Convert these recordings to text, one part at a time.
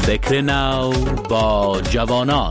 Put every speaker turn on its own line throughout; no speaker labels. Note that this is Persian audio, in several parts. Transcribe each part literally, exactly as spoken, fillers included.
فکر نو با جوانان.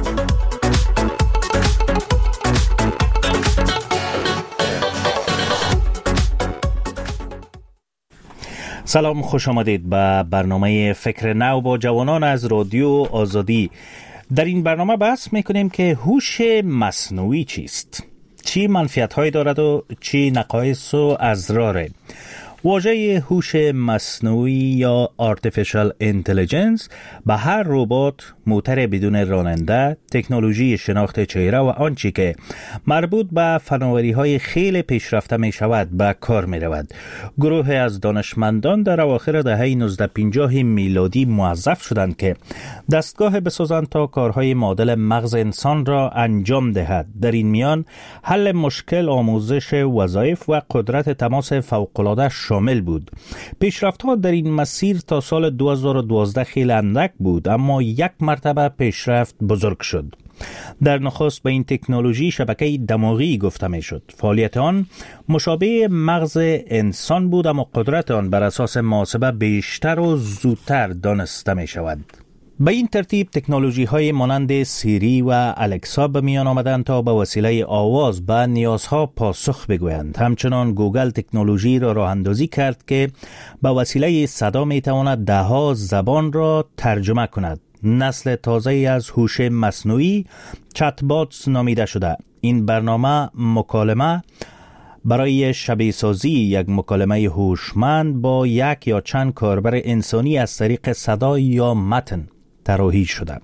سلام، خوش آمدید به برنامه فکر نو با جوانان از رادیو آزادی. در این برنامه بحث میکنیم که هوش مصنوعی چیست؟ چی منفعت‌هایی دارد و چی نقایص و اضراره؟ واژه هوش مصنوعی یا Artificial Intelligence به هر ربات، موتر بدون راننده، تکنولوژی شناخت چهره و آنچه که مربوط به فناوری‌های خیلی پیشرفته می شود به کار می رود. گروه از دانشمندان در اواخر دهه نوزده پنجاه میلادی موظف شدند که دستگاه بسازند تا کارهای معادل مغز انسان را انجام دهد. در این میان حل مشکل، آموزش وظایف و قدرت تماس فوق‌العاده شامل بود. پیشرفت‌ها در این مسیر تا سال دو هزار و دوازده خیلی اندک بود، اما یک مرتبه پیشرفت بزرگ شد. در نخست به این تکنولوژی شبکه دماغی گفته می شد. فعالیت آن مشابه مغز انسان بود، اما قدرت آن بر اساس محاسبه بیشتر و زودتر دانسته می شود. به این ترتیب تکنولوژی های مانند سیری و الکسا به میان آمدند تا به وسیله آواز به نیازها پاسخ بگویند. همچنان گوگل تکنولوژی را راه اندازی کرد که به وسیله صدا می تواند ده ها زبان را ترجمه کند. نسل تازه از هوش مصنوعی چت باتس نامیده شده. این برنامه مکالمه برای شبیه سازی یک مکالمه هوشمند با یک یا چند کاربر انسانی از طریق صدا یا متن طراحی شده.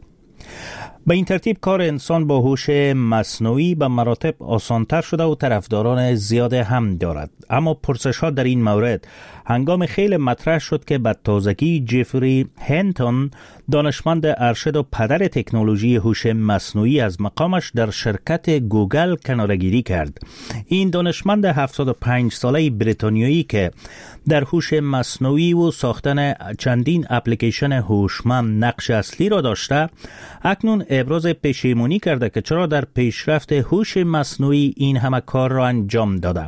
به این ترتیب کار انسان با هوش مصنوعی به مراتب آسانتر شده و طرفداران زیاد هم دارد. اما پرسش ها در این مورد هنگام خیلی مطرح شد که به تازگی جفری هینتون، دانشمند ارشد و پدر تکنولوژی هوش مصنوعی، از مقامش در شرکت گوگل کناره‌گیری کرد. این دانشمند هفتاد و پنج ساله بریتانیایی که در هوش مصنوعی و ساختن چندین اپلیکیشن هوشمند نقش اصلی را داشته، اکنون ابراز پشیمانی کرده که چرا در پیشرفت هوش مصنوعی این همه کار را انجام داده.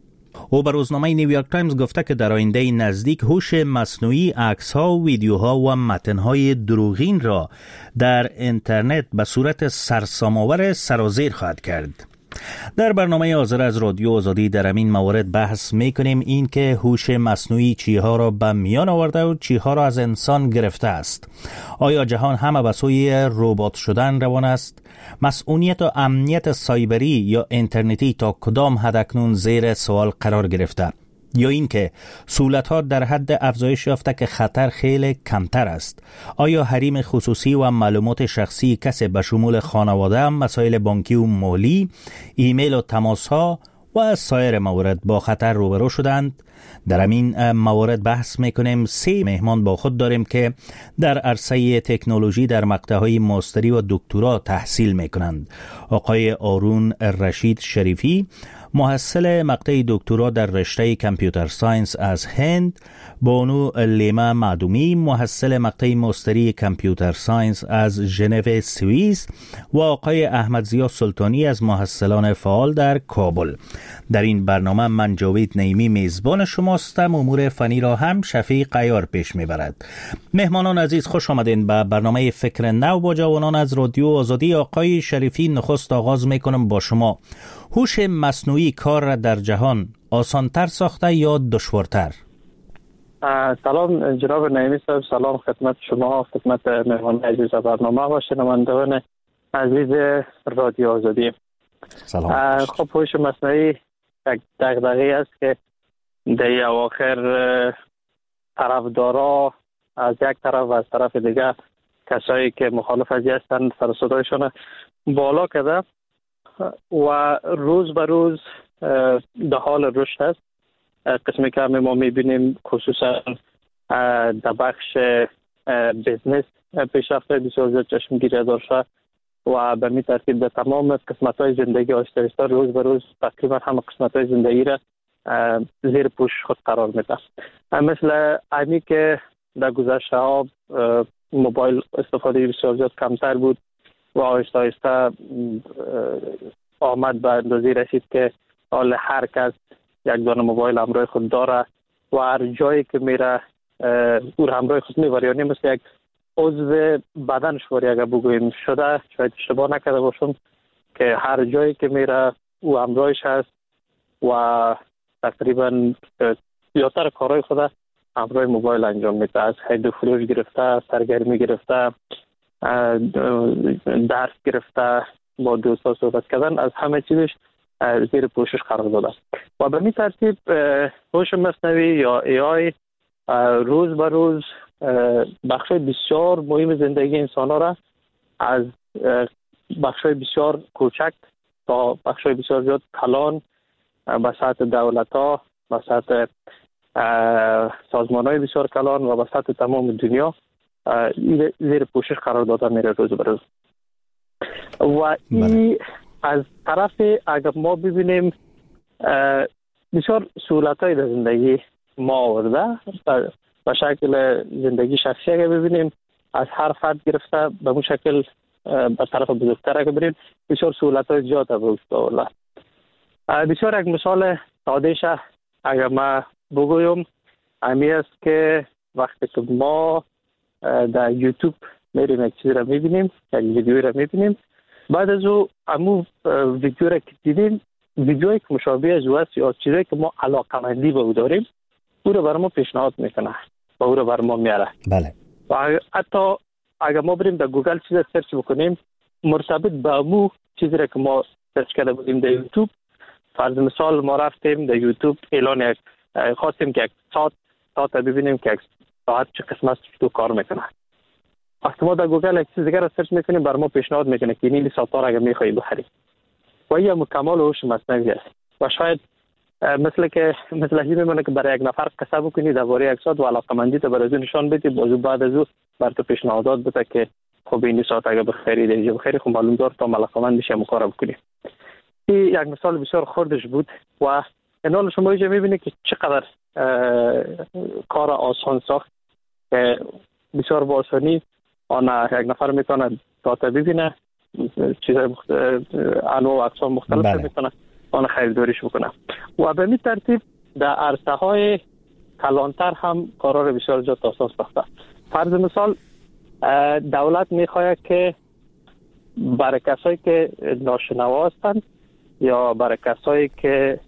او به روزنامه نیویورک تایمز گفته که در آینده نزدیک هوش مصنوعی عکس‌ها، ویدیوها و متن‌های دروغین را در اینترنت به صورت سرسام‌آور سرازیر خواهد کرد. در برنامه حاضر از رادیو آزادی در همین موارد بحث می‌کنیم این که هوش مصنوعی چیها را به میان آورده و چیها را از انسان گرفته است. آیا جهان همه به سوی ربات شدن روان است؟ مسئولیت و امنیت سایبری یا اینترنتی تا کدام حد اکنون زیر سوال قرار گرفته؟ یا اینکه سهولت‌ها در حد افزایش یافته که خطر خیلی کمتر است؟ آیا حریم خصوصی و معلومات شخصی کسی به شمول خانواده، مسائل بانکی و مالی، ایمیل و تماس‌ها و سایر موارد با خطر روبرو شدند؟ در همین موارد بحث میکنیم. سه مهمان با خود داریم که در عرصه تکنولوژی در مقطع‌های ماستری و دکترا تحصیل میکنند. آقای آرون رشید شریفی، محصل مقطع دکترا در رشته کامپیوتر ساینس از هند، بانو لیما معدومی، محصل مقطع ماستری کامپیوتر ساینس از ژنو سوئیس، و آقای احمد ضیا سلطانی از محصلان فعال در کابل. در این برنامه من جاوید نعیمی میزبان شماستم. امور فنی را هم شفیق عیار پیش میبرد. مهمانان عزیز، خوش آمدین به برنامه فکر نو با جوانان از رادیو آزادی. آقای شریفی، نخست آغاز میکنم با شما. هوش مصنوعی کار را در جهان آسانتر ساخته یا دشوارتر؟
سلام جناب نعیمی صاحب، سلام خدمت شما، خدمت مهمان عزیز برنامه و شنوندگان عزیز رادیو آزادی.
سلام.
خب هوش مصنوعی یک دغدغه‌ای است که در اواخر طرفدارا از یک طرف و از طرف دیگر کسایی که مخالف ازی هستند سر و صدایشان بالا کرده و روز به روز در حال رشد است. قسمی که ما میبینیم خصوصا در بخش بزنس پیشرفت بسیار زیاد چشمگیری داشته و به می ترتیب در تمام قسمت های زندگی آهسته آهسته روز به روز تقریبا همه قسمت های زندگی را زیر پوش خود قرار میده. مثل امی که در گذشته ها موبایل استفاده بسیار زیاد کمتر بود و آهسته آهسته آمد به اندازه رسید که حال هر کس یک دانه موبایل همراه خود داره و هر جایی که میره او همراه خود میبره، یعنی مثل یک عضو بدن شوری اگر بگوییم شده، شاید اشتباه نکرده باشم، که هر جایی که میره او همراهش هست و تقریبا زیادتر کارهای خود همراه موبایل انجام میده. از خرید و فروش گرفته، سرگرمی گرفته، درس گرفته، با دوستا صحبت کردن، از همه چیزش زیر پوشش قرار داده. و به می ترتیب هوش مصنوعی یا ای آی روز به روز بخش بسیار مهم زندگی انسان ها را از بخش بسیار کوچک تا بخش بسیار زیاد کلان به سطح دولت ها، به سطح سازمان های بسیار کلان و به سطح تمام دنیا زیر پوشش قرار داده میره روز به روز. و این از طرف اگر ما ببینیم بسیار سهولت های در زندگی ما آورده، به شکل زندگی شخصی اگر ببینیم از هر فرد گرفته به اون شکل به طرف بزرگتر اگر بریم بسیار سهولت های زیاد وجود آورده. بسیار یک مثال سادهش اگر ما بگویم امی است که وقتی که ما در یوتیوب میریم یک چیزی را میبینیم، یک ویدیوی را میبینیم، بعد از او امو ویدیو را که دیدیم، ویدیوی که مشابه از او است یا چیزی که ما علاقمندی به او داریم، او را بر ما پیشنهاد میکنه و او را بر ما میاره.
بله.
و حتی اگر ما بریم در گوگل چیز سرچ بکنیم مرتبط به امو چیزی را که ما سرچ کرده بودیم در یوتیوب، فرض مثال ما رفتیم در یوتیوب اعلان یک خواستیم که یک ساعت ساعت ببینیم که یک ساعت چه قسم است تو کار میکنه. وقتی ما در گوگل یک چیز دیگر را سرچ میکنیم بر ما پیشنهاد میکنه که این ساعت را اگر میخوایی بخری. و این مکمل هوش مصنوعی است. و شاید مثل که مثل هی میمونه که برای یک نفر قصه بکنی درباره یک ساعت و علاقمندی تو برای نشان بدی، بازو بعد از او بر تو پیشنهادات بده که خب این ساعت اگر بخری دیگه بخری، خب معلوم دار تا علاقمند بشی کار بکنی. این یک مثال بسیار خردش بود و اینال شما اینجا میبینید که چقدر کار آسان ساخت که بسیار با آسانی آن یک نفر میتونه داتا ببینه، چیزای انواع و اقسام مختلف بله. میتونه آن خریداریش بکنه. و به این ترتیب در عرصه های کلانتر هم کارا رو بسیار زیاد آسان ساخته. فرض مثال دولت میخواد که برای کسایی که ناشنوا هستند یا برای کسایی که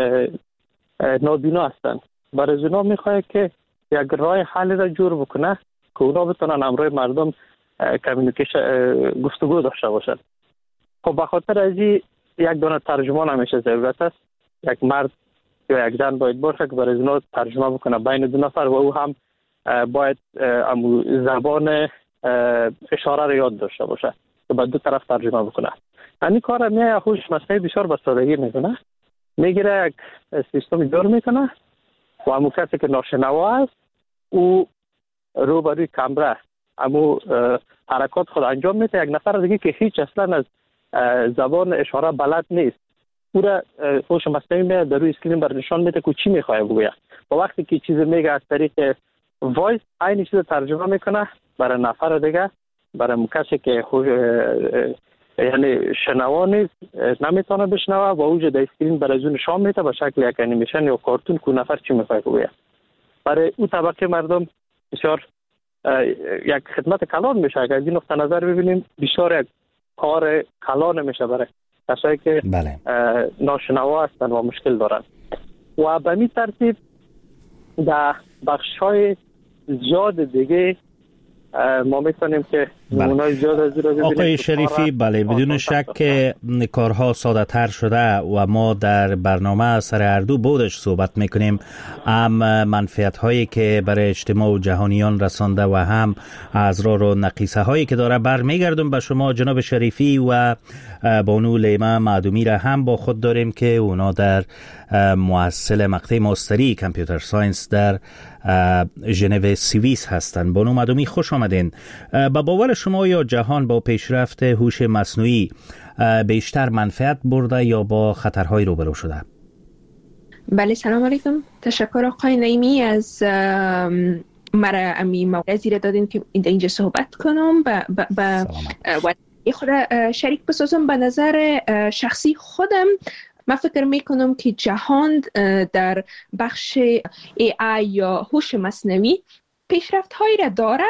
نابینا هستند، برای اونا میخواد که یک راه حل را جور بکنه که اونا بتونن همراه مردم کمیونیکیشن گفتگو داشته باشند. خب به خاطر از این یک دونه ترجمان همیشه ضرورت است. یک مرد یا یک زن باید باشه که برای اونا ترجمه بکنه بین دو نفر و او هم باید زبان اشاره را یاد داشته باشه که به دو طرف ترجمه بکنه. این کار میای هوش مصنوعی بسیار به سادگی میکنه. میگیره یک سیستم جور میکنه و همون کسی که ناشنوا است او رو بروی کامرا امو حرکات خود انجام میده. یک نفر دیگه که هیچ اصلا از زبان اشاره بلد نیست او را هوش مصنوعی میاد در روی اسکرین بر نشان میده که چی میخواد بگه و وقتی که چیز میگه از طریق وایس این چیز ترجمه میکنه برای نفر دیگه، برای کسی که یعنی شنوا نیست نمیتونه بشنوه و اوج در اسکرین برای اون نشان میده به شکل یک انیمیشن یا کارتون که نفر چی میخواد بگه. برای او طبقه مردم بسیار یک خدمت کلان میشه. اگر از این نقطه نظر ببینیم بسیار یک کار کلان میشه برای کسایی که بله. ناشنوا هستند و مشکل دارند. و به این ترتیب در بخش‌های زیاد دیگه ما میتونیم که نمونه‌های زیاد از رو ببینیم.
آقای شریفی بله بدون شک که کارها ساده تر شده و ما در برنامه سر هر دو بودش صحبت میکنیم، هم منفعت هایی که برای اجتماع و جهانیان رسانده و هم اضرار و نقیصه هایی که داره. برمیگردم به شما جناب شریفی و بانو لیما معدومی را هم با خود داریم که اونا در مؤسسه مقطع ماستری کامپیوتر ساینس در ژنو سوئیس هستند. بانو معدومی خوش آمدین. با باور شما یا جهان با پیشرفت هوش مصنوعی بیشتر منفعت برده یا با خطرهای روبرو شده؟
بله سلام علیکم. تشکر آقای نعیمی از مرا امی موعظی را دادین که اینجا صحبت کنم با با خود شریک بسازم. به نظر شخصی خودم من فکر میکنم که جهان در بخش ای آی یا هوش مصنوعی پیشرفت هایی را داره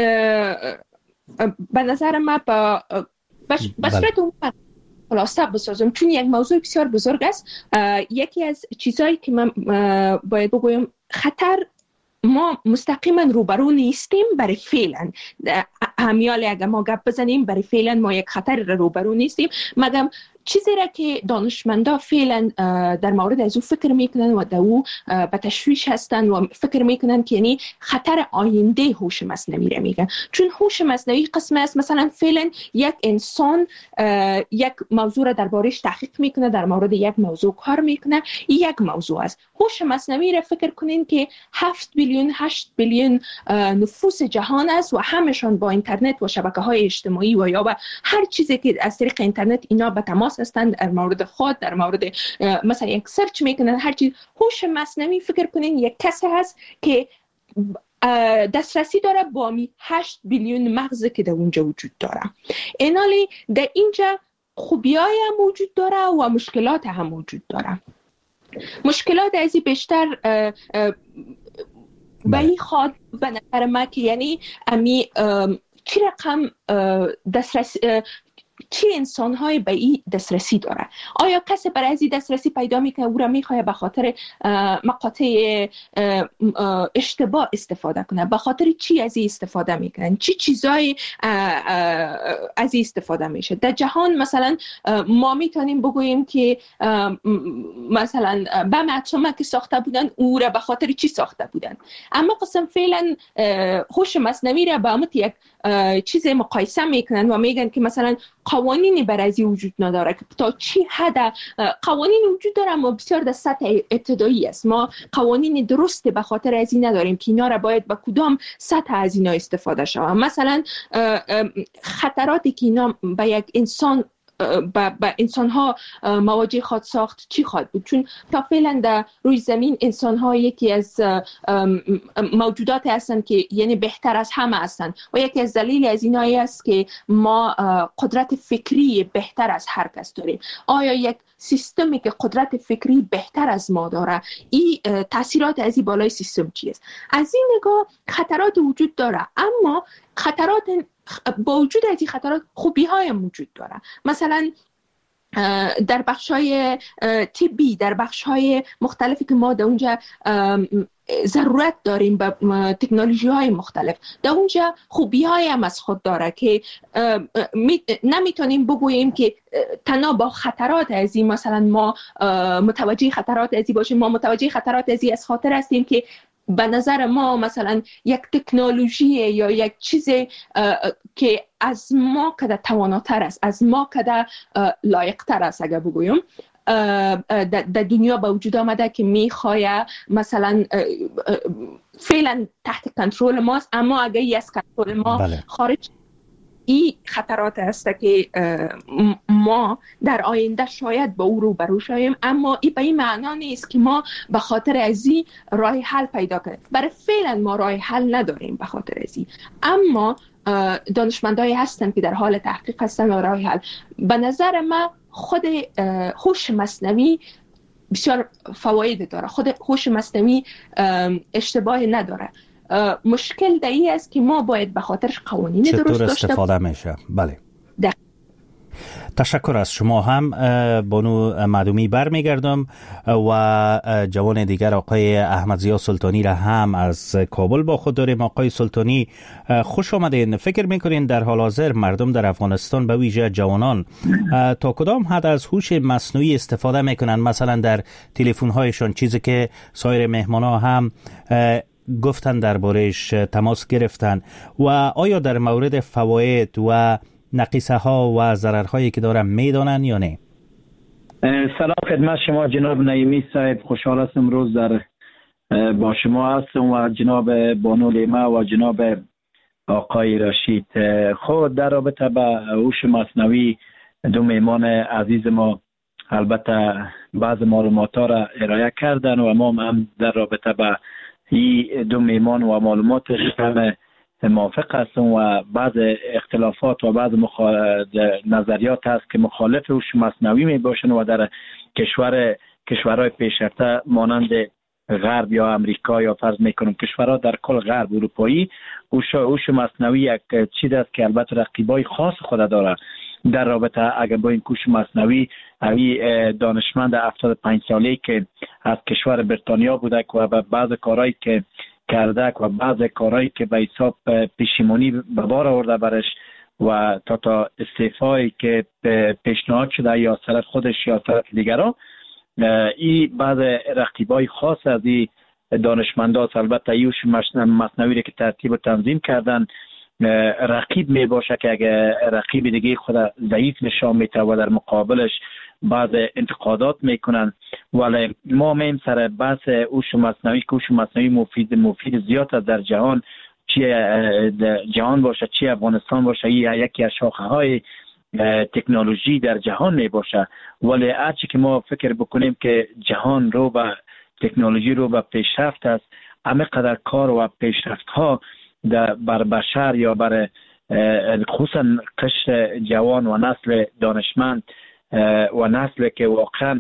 به نظر من با به صورت اون خلاصه بسازم، چون یک موضوع بسیار بزرگ است. یکی از چیزهایی که من باید بگویم، خطر ما مستقیما روبرو نیستیم برای فعلا، همیال اگر ما گپ بزنیم برای فعلا ما یک خطر را روبرو نیستیم، مگم چیزی را که دانشمندا فعلا در مورد از او فکر میکنن و در او به تشویش هستن و فکر میکنن که یعنی خطر آینده هوش مصنوعی را میگن. چون هوش مصنوعی قسم است، مثلا فعلا یک انسان یک موضوع را دربارش تحقیق میکنه، در مورد یک موضوع کار میکنه، یک موضوع است. هوش مصنوعی را فکر کنین که هفت بیلیون هشت بیلیون نفوس جهان است و همشان با اینترنت و شبکه‌های اجتماعی و یا با هر چیزی که از طریق اینترنت اینا به تماس هستند، در مورد خود، در مورد مثلا یک سرچ میکنن هر چیز. هوش مصنوعی فکر کنین یک کسی هست که دسترسی داره با می هشت بیلیون مغز که در اونجا وجود داره. اینالی در اینجا خوبیای هم وجود داره و مشکلات هم وجود داره. مشکلات ازی بیشتر به این خواد به نظر ما که یعنی امی چی رقم دسترسی، چه انسان‌های به این دسترسی داره؟ آیا کسی برای از این دسترسی پیدا میکنه او را میخواه به خاطر مقاطع اشتباه استفاده کنه؟ به خاطر چی از این استفاده میکنن؟ چی چیزای از این استفاده میشه؟ در جهان مثلا ما میتونیم بگوییم که مثلا بم اتمی که ساخته بودن او را به خاطر چی ساخته بودن، اما قسم فعلا هوش مصنوعی را با امت یک چیز مقایسه میکنن و میگن که مثلا قوانینی برای وجود نداره که تا چی حد قوانین وجود داره، اما بسیار در سطح ابتدایی است. ما قوانین درست به خاطر از این نداریم که اینا را باید با کدام سطح از اینا استفاده شود. مثلا خطراتی که اینا به یک انسان با, با انسان ها مواجه خود ساخت چی خواهد بود؟ چون تا فعلا در روی زمین انسان ها یکی از موجودات هستند که یعنی بهتر از همه هستند و یکی از دلیل از اینایی است که ما قدرت فکری بهتر از هر کس داریم. آیا یک سیستمی که قدرت فکری بهتر از ما داره، این تاثیرات از این بالای سیستم چی است؟ از این نگاه خطرات وجود داره، اما خطرات با وجود از این خطرات خوبی های موجود داره. مثلا در بخش‌های طبی، در بخش‌های مختلفی که ما در اونجا ضرورت داریم به تکنولوژی های مختلف، در اونجا خوبی های هم از خود داره که نمیتونیم بگوییم که تنها با خطرات ازی مثلا ما متوجه خطرات ازی باشیم. ما متوجه خطرات ازی از خاطر هستیم که به نظر ما مثلا یک تکنولوژی یا یک چیز که از ما کده تواناتر است، از ما کده لایقتر است اگر بگویم، در دنیا با وجود آمده که میخواه مثلا فعلا تحت کنترل ماست، اما اگر ای از کنترل ما بله. خارج، این خطرات است که ما در آینده شاید با او روبرو شویم، اما این به این معنا نیست که ما به خاطر ازی راه حل پیدا کنیم. برای فعلا ما راه حل نداریم به خاطر ازی، اما دانشمندایی هستن که در حال تحقیق هستن و راه حل. به نظر من خود هوش مصنوعی بسیار فواید داره، خود هوش مصنوعی اشتباه نداره. مشکل در این است که ما باید به خاطرش قوانین درست داشته باشیم. چطور استفاده
میشه؟ بله. ده. تشکر از شما هم بانو معدومی. برمیگردم و جوان دیگر آقای احمدضیا سلطانی را هم از کابل با خود داریم. آقای سلطانی خوش آمدین. فکر میکنین در حال حاضر مردم در افغانستان به ویژه جوانان تا کدام حد از هوش مصنوعی استفاده میکنن، مثلا در تلفن هایشان، چیزی که سایر مهمانا هم گفتن درباره‌اش تماس گرفتن، و آیا در مورد فواید و نقیصه ها و ضررهایی که دارن میدانن یا نه؟
سلام خدمت شما جناب نعیمی صاحب، خوشحال هستم امروز در با شما هستم و جناب بانو لیما و جناب آقای رشید. خود در رابطه با هوش مصنوعی دو میمان عزیز ما البته بعض معلومات ها را ارائه کردن و ما هم در رابطه با این دو میمان و معلوماتش هم موافق هستم و بعض اختلافات و بعض مخ... نظریات هست که مخالف هوش مصنوعی می باشن و در کشور کشورهای پیشرفته مانند غرب یا امریکا یا فرض میکنم کشورها در کل غرب اروپایی، هوش هوش مصنوعی یک چیز است که البته رقیبای خاص خود داره در رابطه اگر با این هوش مصنوعی. اوی دانشمند هفتاد و پنج ساله‌ای که از کشور بریتانیا بوده و بعض کارهایی که کرده و بعض کارهایی که به حساب پشیمانی به بار آورده برش و تا تا استعفایی که پیشنهاد شده یا طرف خودش یا طرف دیگران، این بعض رقیبای خاص از این دانشمندان البته ایوش مصنوعی که ترتیب و تنظیم کردن رقیب می باشه که اگه رقیب دیگه خود ضعیف نشان میده و در مقابلش بعض انتقادات میکنن. ولی ما میم سر بحث هوش مصنوعی که هوش مصنوعی مفید مفید زیاد است در جهان، چی جهان باشه چی افغانستان باشه، یکی از شاخه های تکنولوژی در جهان می باشه. ولی هرچی که ما فکر بکنیم که جهان رو و تکنولوژی رو به پیشرفت است، همه قدر کار و پیشرفت ها بر بشر یا بر خصوصا قشر جوان و نسل دانشمند و نسل که واقعا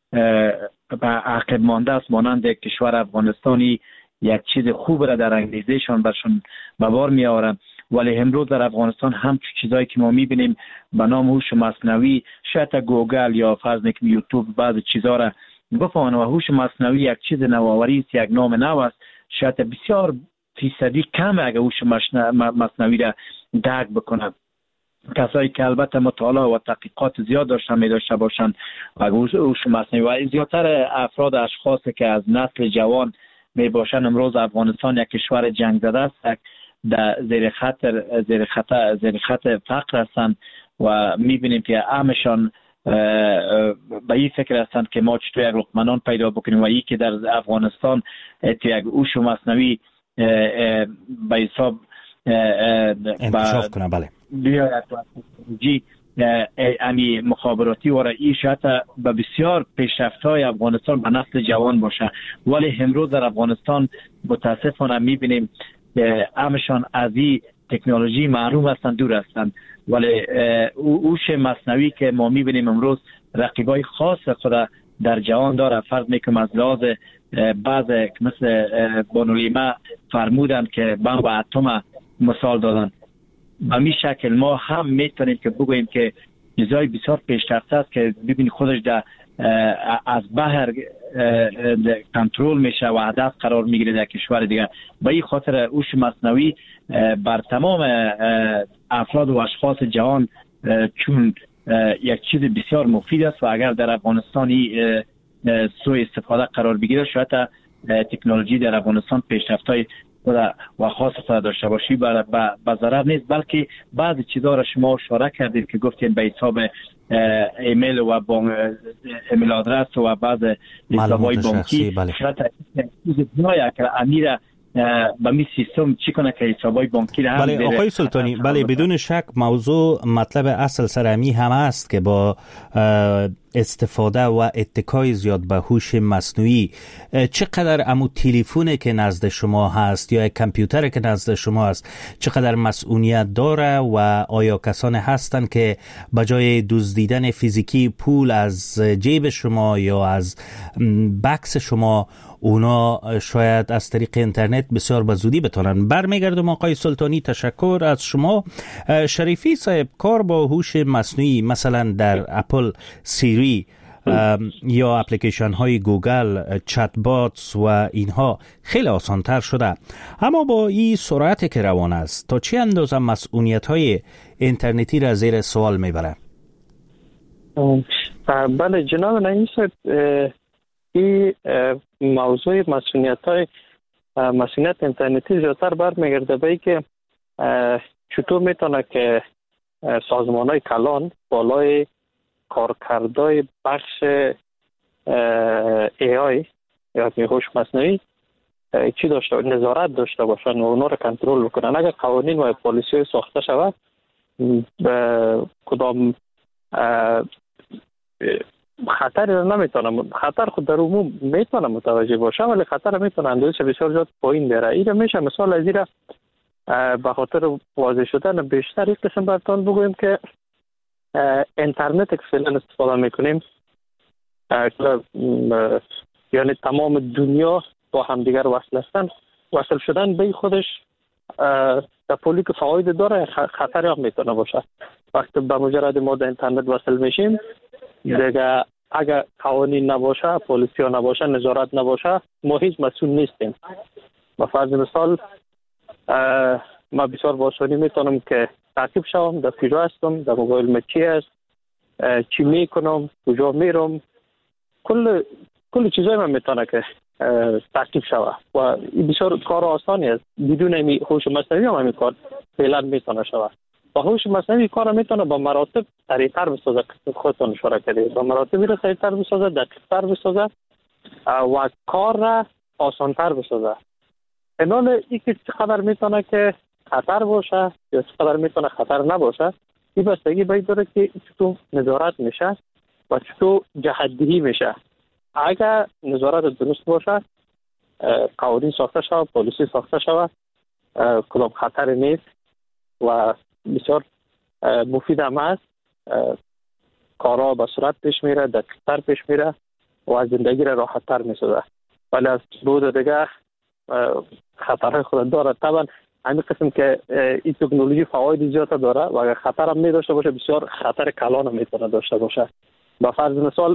به عقب مانده است مانند کشور افغانستانی یک چیز خوب را در انگیزشان برشون به بار می آورن. ولی امروز در افغانستان هم چیزایی که ما میبینیم به نام هوش مصنوعی، شاید گوگل یا فرض کنیم یوتیوب بعض چیزا را بفهمن و هوش مصنوعی یک چیز نوآوری است، یک نام نو است، شاید بسیار فیصدی کم اگه هوش مصنوعی را درک بکنن. کسایی که البته مطالعه و تحقیقات زیاد داشتن می داشته باشند و هوش مصنوعی و زیادتر افراد اشخاصی که از نسل جوان می باشند، امروز افغانستان یک کشور جنگ زده است، در زیر خطر زیر خطر زیر خط فقر هستند و میبینیم که همشان به این فکر هستند که ما چطور یک لقمنان پیدا بکنیم و ای که در افغانستان تو یک هوش مصنوعی به حساب
انکشاف کنه. بله
بیاید جی امی مخابراتی و رایی شاید به بسیار پیشرفت‌های افغانستان به نسل جوان باشه. ولی امروز در افغانستان متاسفانه میبینیم همشان از این تکنولوژی محروم هستند، دور هستند. ولی هوش مصنوعی که ما میبینیم امروز رقیبای خاص خود در جهان داره. فرض میکنم از لحاظ بعض مثل بانولیما فرمودن که بمب اتم مثال دادن، به می شکل ما هم میتونیم که بگوییم که چیزای بسیار پیشرفته است که ببینید خودش در از بحر کنترل میشه و هدف قرار میگیره در کشور دیگه. به این خاطر هوش مصنوعی بر تمام افراد و اشخاص جهان چون یک چیز بسیار مفید است و اگر در افغانستانی سوء استفاده قرار بگیره شاید تکنولوژی در افغانستان پیشرفت‌های و خاص خود داشته باشی به ضرر نیست، بلکه بعضی چیزها را شما اشاره کردید که گفتید به حساب ایمیل و بانک ایمیل آدرس و بعض حساب‌های بانکی.
بله.
شاید چیز نیا که امیر به می سیستم چی کنه که حساب‌های بانکی را هم
بله آقای سلطانی، بله بدون شک موضوع مطلب اصل سرمی هم است که با استفاده و اتکای زیاد به هوش مصنوعی چقدر امو تلفنی که نزد شما هست یا کامپیوتری که نزد شما هست چقدر مسئولیت داره و آیا کسانی هستند که بجای دزدیدن فیزیکی پول از جیب شما یا از بکس شما اونا شاید از طریق اینترنت بسیار به زودی بتونن. برمیگردم آقای سلطانی، تشکر از شما. شریفی صاحب، کار با هوش مصنوعی مثلا در اپل سیری یا اپلیکیشن های گوگل، چت باتس و اینها خیلی آسان تر شده، اما با این سرعتی که روان است تا چه اندازه مسئولیت های اینترنتی را زیر سوال میبره؟
بله جناب نعیمی صاحب، این موضوع مسئولیت های مسئولیت اینترنتی زیادتر برمیگرده به اینکه چطور میتونه که سازمان های کلان بالای کارکردهای بخش ای آی یا هوش مصنوعی چی داشته نظارت داشته باشن و اونا رو کنترل بکنن. اگر قوانین و پالیسی های ساخته شود کدام خطر را نمیتونه، خطر خود در عموم میتونه متوجه باشه ولی خطر میتونه اندازش بسیار زیاد پایین بره. این میشه مثال از این به خاطر واضح شدن بیشتر یک قسم براتون بگویم که اینترنت که فعلا استفاده میکنیم یعنی تمام دنیا با همدیگر وصل هستن. وصل شدن به خودش در پولی که فواید داره، خطری هم میتونه باشه. وقتی به مجرد ما در اینترنت وصل میشیم دیگه اگر قوانین نباشه، پلیسی ها نباشه، نظارت نباشه، ما هیچ مسئول نیستیم. به فرض مثال ما بسیار با آسانی میتونم که تعقیب شوم، در کجا هستم، در موبایل ما چی است، چی میکنم، کجا میرم، کل کل چیزای من میتونه که تعقیب شوه و بسیار کار آسانی است. بدون این هوش مصنوعی هم همین کار فعلا میتونه شوه. با هوش مصنوعی کار میتونه با مراتب سریعتر بسازه. خودتون اشاره کردید با مراتب را سریعتر بسازه، دقیقتر بسازه و کار را آسانتر بسازه. اینال اینکه چقدر میتونه که خطر باشه یا چقدر میتونه خطر نباشه، این بستگی باید داره که چطور نظارت میشه و چطور جهت‌دهی میشه. اگر نظارت درست باشه، قوانین ساخته شود، پلیسی ساخته شود، کدام خطر نیست و بسیار مفید هم است، کارها به صورت پیش میره، دقیق‌تر پیش میره و زندگی را راحت‌تر میسازه. ولی از بود دیگه خطرهای خود داره. طبعا همین قسم که این تکنولوژی فواید زیاد داره و اگر خطر هم می داشته باشه، بسیار خطر کلان هم میتونه داشته باشه. به فرض مثال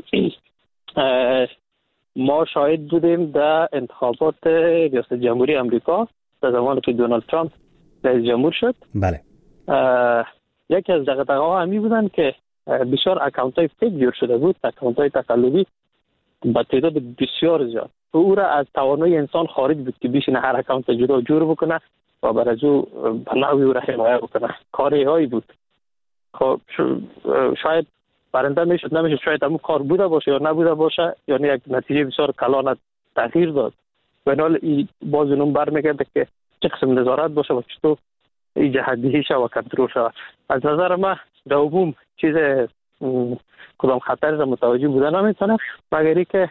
ما شاهد بودیم در انتخابات ریاست جمهوری امریکا در زمانی که دونالد ترامپ رئیس جمهور شد.
بله.
یکی از دغدغه ها همی بودن که بسیار اکانت های فیک جور شده بود، اکانت های تقلبی با تعداد بسیار زیاد. و او را از توانایی انسان خارج بود که بشینه هر اکانت جدا جور بکنه و برای او به نوعی او را حمایت بکنه. کاری هایی بود. خب شاید برنده میشد نمیشد، شاید همون کار بوده باشه یا نبوده باشه، یعنی یک نتیجه بسیار کلان تغییر داد. و اینال ای باز اونم برمیگرده که چه قسم نظارت باشه و چطور این جهت‌دهی شد و کنترل شد. از نظر من در عموم چیز کدام خطر را متوجه بودن نمیتونه، مگر اینکه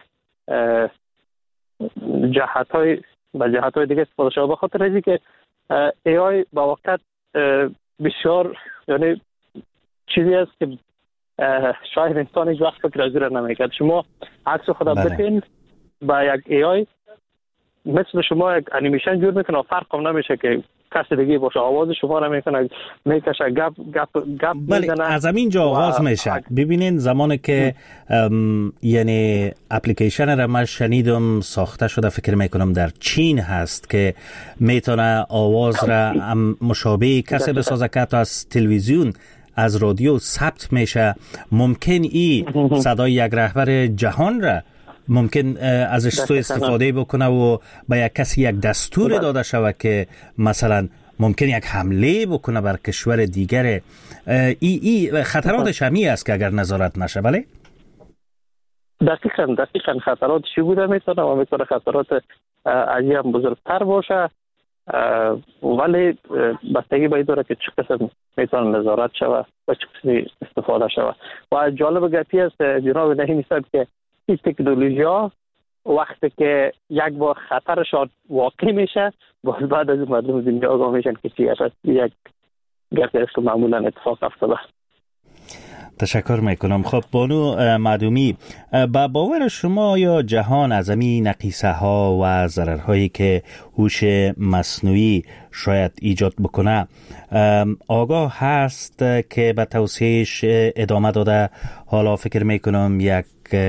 جهت های و جهت های دیگه استفاده شده. به خاطر اینکه که ای آی با وقت بسیار یعنی چیزی است که شاید انسان هیچ وقت فکر از را نمیکرد. شما عکس خود ببین با یک ای آی مثل شما یک انیمیشن جور میکنه و فرق هم نمیشه که کسی دیگه باشه، آواز شما را میکنه، میکشه، گپ گپ گپ
میزنه. از همین جا آغاز میشه. ببینین زمانی که یعنی اپلیکیشن را من شنیدم ساخته شده، فکر میکنم در چین هست، که میتونه آواز را مشابه کسی بسازه که حتی از تلویزیون از رادیو ثبت میشه. ممکن ای صدای یک رهبر جهان را ممکن ازش سوء استفاده بکنه و به یک کسی یک دستور داده شود که مثلا ممکن یک حمله بکنه بر کشور دیگر. ای ای خطراتش همی است که اگر نظارت نشه. بله
دقیقاً دقیقاً خطرات چی بوده میتونه و میتونه خطرات از هم بزرگتر باشه، ولی بستگی باید داره که چه قسم میتونه نظارت شود و چه قسمی استفاده شود. و جالب گپی است جناب نهیمی صاحب که این تکنولوژی ها وقتی که یک بار خطرشان واقع میشه، باز بعد از مردم دنیا آگاه میشن که چی است. یک گپی است که معمولا اتفاق افتاده.
تشکر میکنم. خب بانو معدومی، با باور شما یا جهان از این نقیصه ها و ضررهایی که هوش مصنوعی شاید ایجاد بکنه آگاه هست که به توسعهش ادامه داده؟ حالا فکر میکنم یک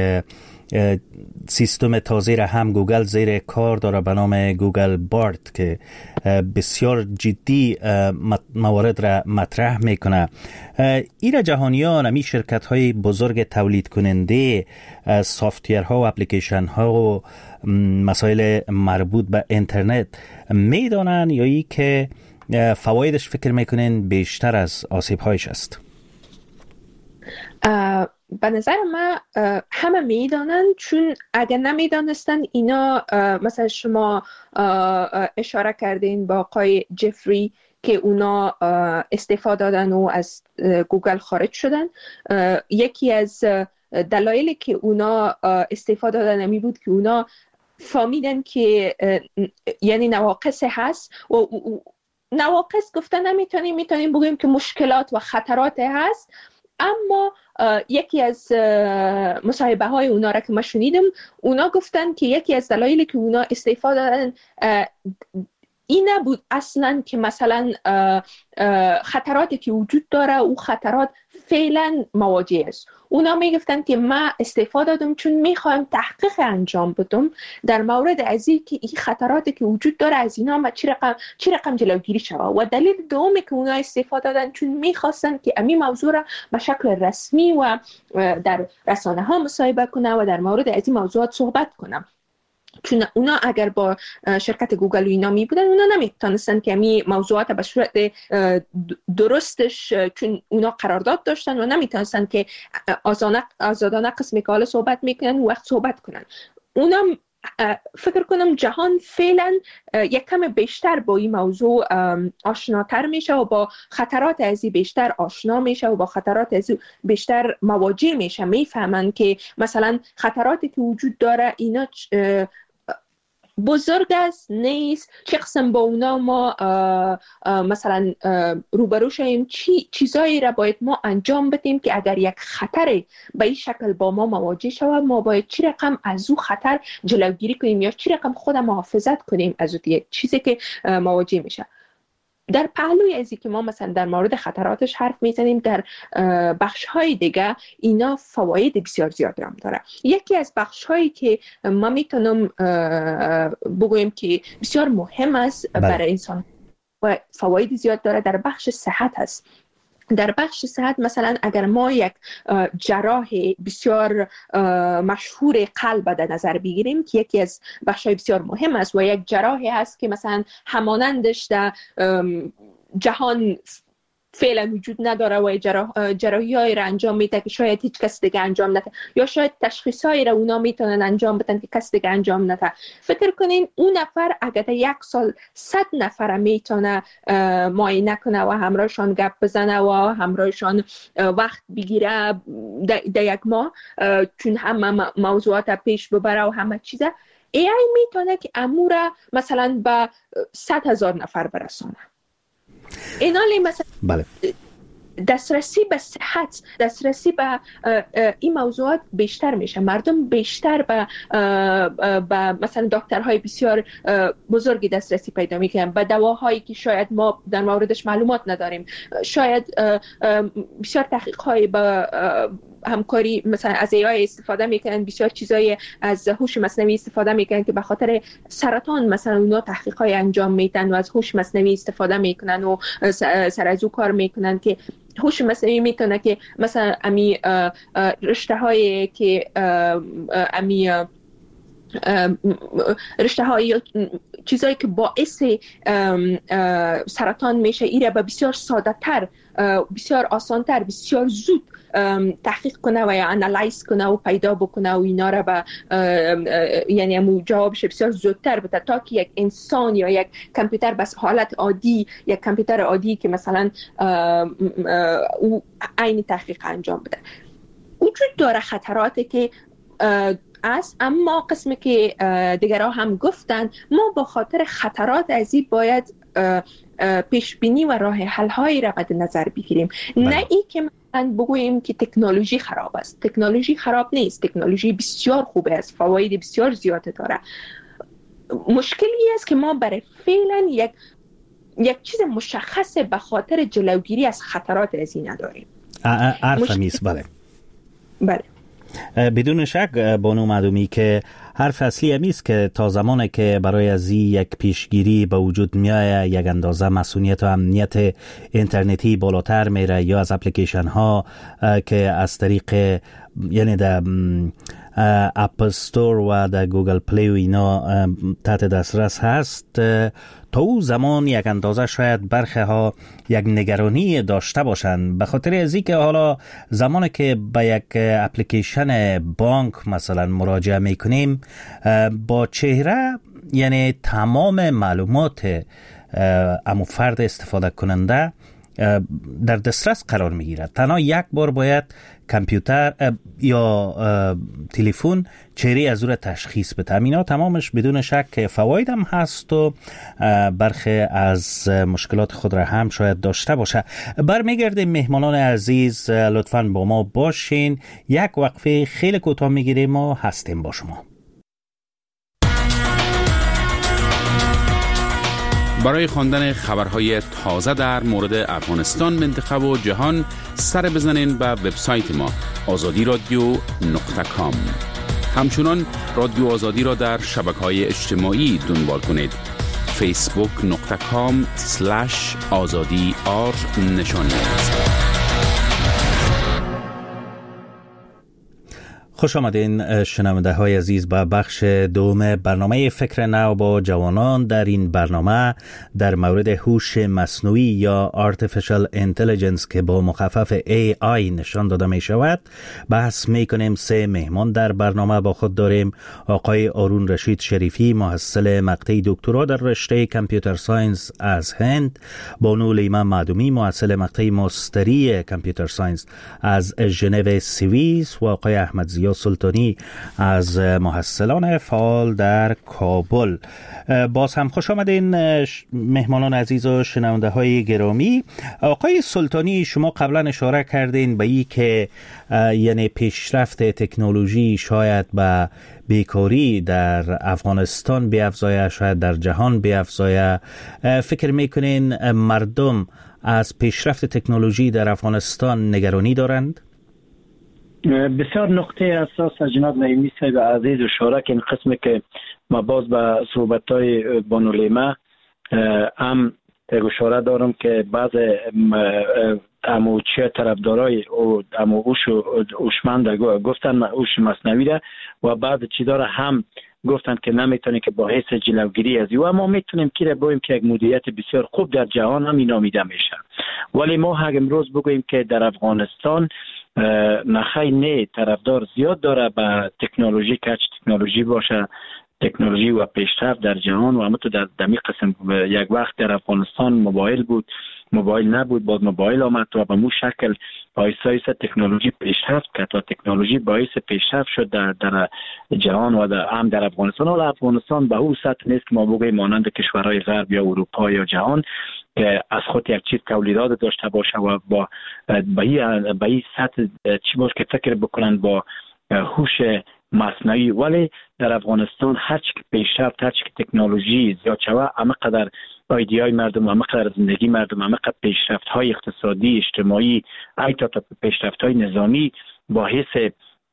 سیستم تازه را هم گوگل زیر کار داره به نام گوگل بارد که بسیار جدی موارد را مطرح میکنه. ایره جهانیان، امی شرکت های بزرگ تولید کننده سافتویرها و اپلیکیشن ها و مسائل مربوط به اینترنت میدانن یا ای که فوایدش فکر میکنین بیشتر از آسیب هایش است؟
به نظر من همه میدانن، چون اگر نمیدانستن اینا، مثلا شما اشاره کردین با آقای جفری که اونا استفاده دادن و از گوگل خارج شدن. یکی از دلایلی که اونا استفاده دادن امی بود که اونا فهمیدن که یعنی نواقص هست و نواقص گفتن نمیتونیم میتونیم بگیم که مشکلات و خطرات هست، اما یکی از مصاحبه های اونا را که ما شنیدم، اونا گفتن که یکی از دلایلی که اونا استعفا دادن این نبود اصلا که مثلا خطراتی که وجود داره او خطرات فعلا مواجه است. اونا میگفتن که ما استعفا دادم چون میخوایم تحقیق انجام بدم در مورد از این که این خطراتی که وجود داره از اینا ما چی رقم چی رقم جلوگیری شود. و دلیل دومی که اونا استعفا دادن چون میخواستن که امی موضوع را به شکل رسمی و در رسانه ها مصاحبه کنه و در مورد از این موضوعات صحبت کنه. چون اونا اگر با شرکت گوگل و اینا می بودن اونا نمیتونستن که می موضوعات به صورت درستش، چون اونا قرارداد داشتن و نمیتونستن که آزادانه آزادانه قسمی که حالا صحبت میکنن و وقت صحبت کنن. اونا فکر کنم جهان فعلا یک کم بیشتر با این موضوع آشناتر میشه و با خطرات از این بیشتر آشنا میشه و با خطرات از این بیشتر مواجه میشه. میفهمن که مثلا خطراتی که وجود داره اینا بزرگ است نیست، چه قسم با اونا ما آه آه مثلا روبرو شویم، چی چیزایی را باید ما انجام بدیم که اگر یک خطر به این شکل با ما مواجه شود ما باید چی رقم از او خطر جلوگیری کنیم یا چی رقم خود محافظت کنیم از اون چیزی که مواجه میشه. در پهلوی ازی که ما مثلا در مورد خطراتش حرف میزنیم، در بخش های دیگه اینا فواید بسیار زیاد هم داره. یکی از بخش هایی که ما میتونم بگویم که بسیار مهم است برای انسان و فواید زیاد داره در بخش صحت هست. در بخش صحت مثلا اگر ما یک جراح بسیار مشهور قلب در نظر بگیریم که یکی از بخش‌های بسیار مهم است و یک جراحی هست که مثلا همانندش در جهان فعلا وجود نداره و جراح جراحی های را انجام میده که شاید هیچ کس دیگه انجام نده یا شاید تشخیص هایی را اونا میتونن انجام بدن که کس دیگه انجام نده. فکر کنین اون نفر اگر یک سال صد نفر میتونه معاینه کنه و همراهشان گپ بزنه و همراهشان وقت بگیره در یک ماه، چون همه موضوعات پیش ببره و همه چیزه، ای آی میتونه که امور مثلا به صد هزار نفر برسانه. اینالی مثلا
بله.
دسترسی به صحت، دسترسی به این موضوعات بیشتر میشه. مردم بیشتر به به مثلا دکترهای بسیار بزرگی دسترسی پیدا میکنن، به دواهایی که شاید ما در موردش معلومات نداریم. شاید بسیار تحقیق‌های با همکاری مثلا از ای آی استفاده میکنن، بسیار چیزای از هوش مصنوعی استفاده میکنن که به خاطر سرطان مثلا اونا تحقیقای انجام میدن و از هوش مصنوعی استفاده میکنن و سر از او کار میکنن که هوش مصنوعی میتونه که مثلا امی رشته هایی که امی رشته های چیزایی که باعث سرطان میشه ایره به بسیار ساده تر، بسیار آسان تر، بسیار زود تحقیق کنه و یا انالایز کنه و پیدا بکنه و اینا را به یعنی همون جوابش بسیار زودتر بده تا که یک انسان یا یک کامپیوتر بس حالت عادی، یک کامپیوتر عادی که مثلا او عین تحقیق انجام بده. وجود داره خطراتی که است، اما قسمی که دیگرها هم گفتن ما با خاطر خطرات ازی باید پیش بینی و راه حل هایی را مد نظر بگیریم. نه ای که مثلا بگوییم که تکنولوژی خراب است. تکنولوژی خراب نیست، تکنولوژی بسیار خوبه است، فواید بسیار زیاده داره. مشکلی است که ما برای فعلا یک یک چیز مشخص به خاطر جلوگیری از خطرات ازی نداریم.
عرف نیست. بله
بله
بدون شک بانو معدومی که حرف اصلی همیست که تا زمانی که برای از یک پیشگیری به وجود میایه یک اندازه مسئولیت و امنیت اینترنتی بالاتر میره یا از اپلیکیشن ها که از طریق یعنی در اپ استور و در گوگل پلی و اینا تحت دسترس هست، تا او زمان یک اندازه شاید برخی ها یک نگرانی داشته باشند به خاطر ازی که حالا زمانی که به یک اپلیکیشن بانک مثلا مراجعه میکنیم با چهره یعنی تمام معلومات امو فرد استفاده کننده در دسترس قرار میگیرد. تنها یک بار باید کامپیوتر یا تلفن چهره از او را تشخیص بده. اینا تمامش بدون شک فواید هم هست و برخی از مشکلات خود را هم شاید داشته باشه. برمیگردیم مهمانان عزیز، لطفاً با ما باشین. یک وقفه خیلی کوتاه میگیریم و هستیم با شما.
برای خواندن خبرهای تازه در مورد افغانستان، منطقه و جهان سر بزنین به وبسایت ما آزادی رادیو نقطه کام. همچنان رادیو آزادی را در شبکه‌های اجتماعی دنبال کنید. فیسبوک نقطه کام سلش آزادی آر نشانی است.
خوش آمدین شنونده های عزیز به بخش دوم برنامه فکر نو با جوانان. در این برنامه در مورد هوش مصنوعی یا Artificial Intelligence که با مخفف ای آی نشان داده می شود بحث می کنیم. سه مهمان در برنامه با خود داریم: آقای آرون رشید شریفی، محصل مقطع دکترا در رشته کامپیوتر ساینس از هند، بانو لیما معدومی، محصل مقطع ماستری کامپیوتر ساینس از ژنو سوئیس، و آقای احمد زیا سلطانی از محصلان فعال در کابل. باز هم خوش آمدین مهمانان عزیز و شنونده های گرامی. آقای سلطانی، شما قبلا اشاره کردین به این که یعنی پیشرفت تکنولوژی شاید به بیکاری در افغانستان بیافزایه، شاید در جهان بیافزایه. فکر میکنین مردم از پیشرفت تکنولوژی در افغانستان نگرانی دارند؟
بسیار نقطه اساس جناب نعیمی صاحب عزیز اشاره که این قسمی که ما باز به صحبت‌های بانو لیما هم اشاره دارم که بعض اموچه طرفدارای او امو اوش اوشمند گفتن اوش مصنوعی ده و بعد چیزا را هم گفتن که نمیتونه که با حیث جلوگیری از او، اما میتونیم که بگوییم که یک مدیریت بسیار خوب در جهان هم نامیده میشه. ولی ما هم امروز بگوییم که در افغانستان نخی نه طرفدار زیاد داره به تکنولوژی که تکنولوژی باشه، تکنولوژی و پیشرفت در جهان. و همونطور در دمی قسم یک وقت در افغانستان موبایل بود، موبایل نبود، بعد موبایل آمد و به مو شکل آیسته آیسته تکنولوژی پیشرفت کرد و تکنولوژی باعث پیشرفت شد در در جهان و در هم در افغانستان. و افغانستان به اون سطح نیست که ما بگوییم مانند کشورهای غرب یا اروپا یا جهان که از خود یک چیز تولیدات داشته باشه و با به این سطح چی باشه که فکر بکنن با هوش مصنوعی. ولی در افغانستان هر چی که پیشرفت، هر چی که تکنولوژی زیاد شوه، همقدر ایدئای مردم، همقدر زندگی مردم، همقدر پیشرفت های اقتصادی، اجتماعی، حتی تا پیشرفت های نظامی باعث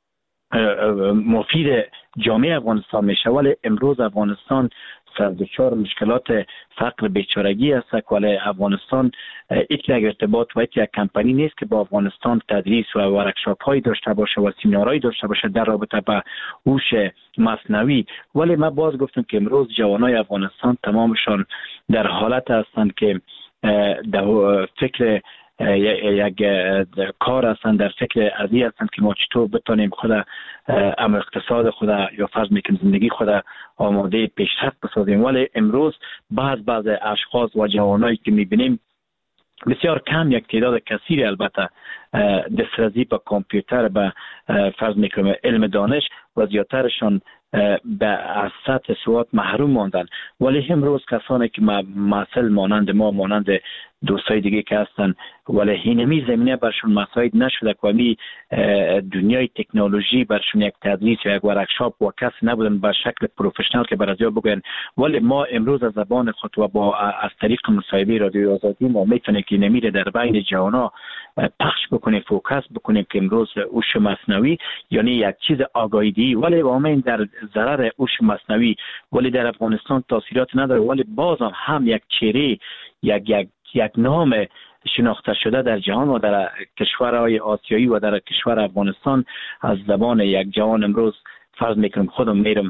مفید جامعه افغانستان میشه. ولی امروز افغانستان سردچار مشکلات فقر بیچارگی است. ولی افغانستان یک ارتباط و یک کمپانی نیست که با افغانستان تدریس و ورکشاپ هایی داشته باشه و سمینارهایی داشته باشه در رابطه با هوش مصنوعی. ولی من باز گفتم که امروز جوانای افغانستان تمامشان در حالت هستند که در فکر یک کار هستند، در فکر ازی هستند که ما چطور بتانیم خود ام اقتصاد خود یا فرض میکنیم زندگی خود آماده پیشرفت بسازیم. ولی امروز بعض بعض اشخاص و جوانایی که میبینیم بسیار کم، یک تعداد کثیر البته دسترسی به کامپیوتر، به فرض میکنیم علم دانش و زیادترشان به از سطح سواد محروم ماندن. ولی امروز کسانی که مسئله مانند ما، مانند دوستای دیگه که هستن، ولی اینمی زمینه برشون مساعد نشده که می دنیای تکنولوژی برشون یک تدریس یا یک ورکشاپ و کس نبودن به شکل پروفشنال که برازیا بگن. ولی ما امروز از زبان خود و با از طریق مصاحبه رادیو آزادی ما میتونیم که نمیره در بین جوانا پخش بکنیم، فوکس بکنیم که امروز هوش مصنوعی یعنی یک چیز آگاهی، ولی با من در ضرر هوش مصنوعی ولی در افغانستان تاثیرات نداره. ولی بازم هم یک چهره، یک یک یک نام شناخته شده در جهان و در کشورهای آسیایی و در کشور افغانستان از زبان یک جوان امروز فرض میکنم خودم میرم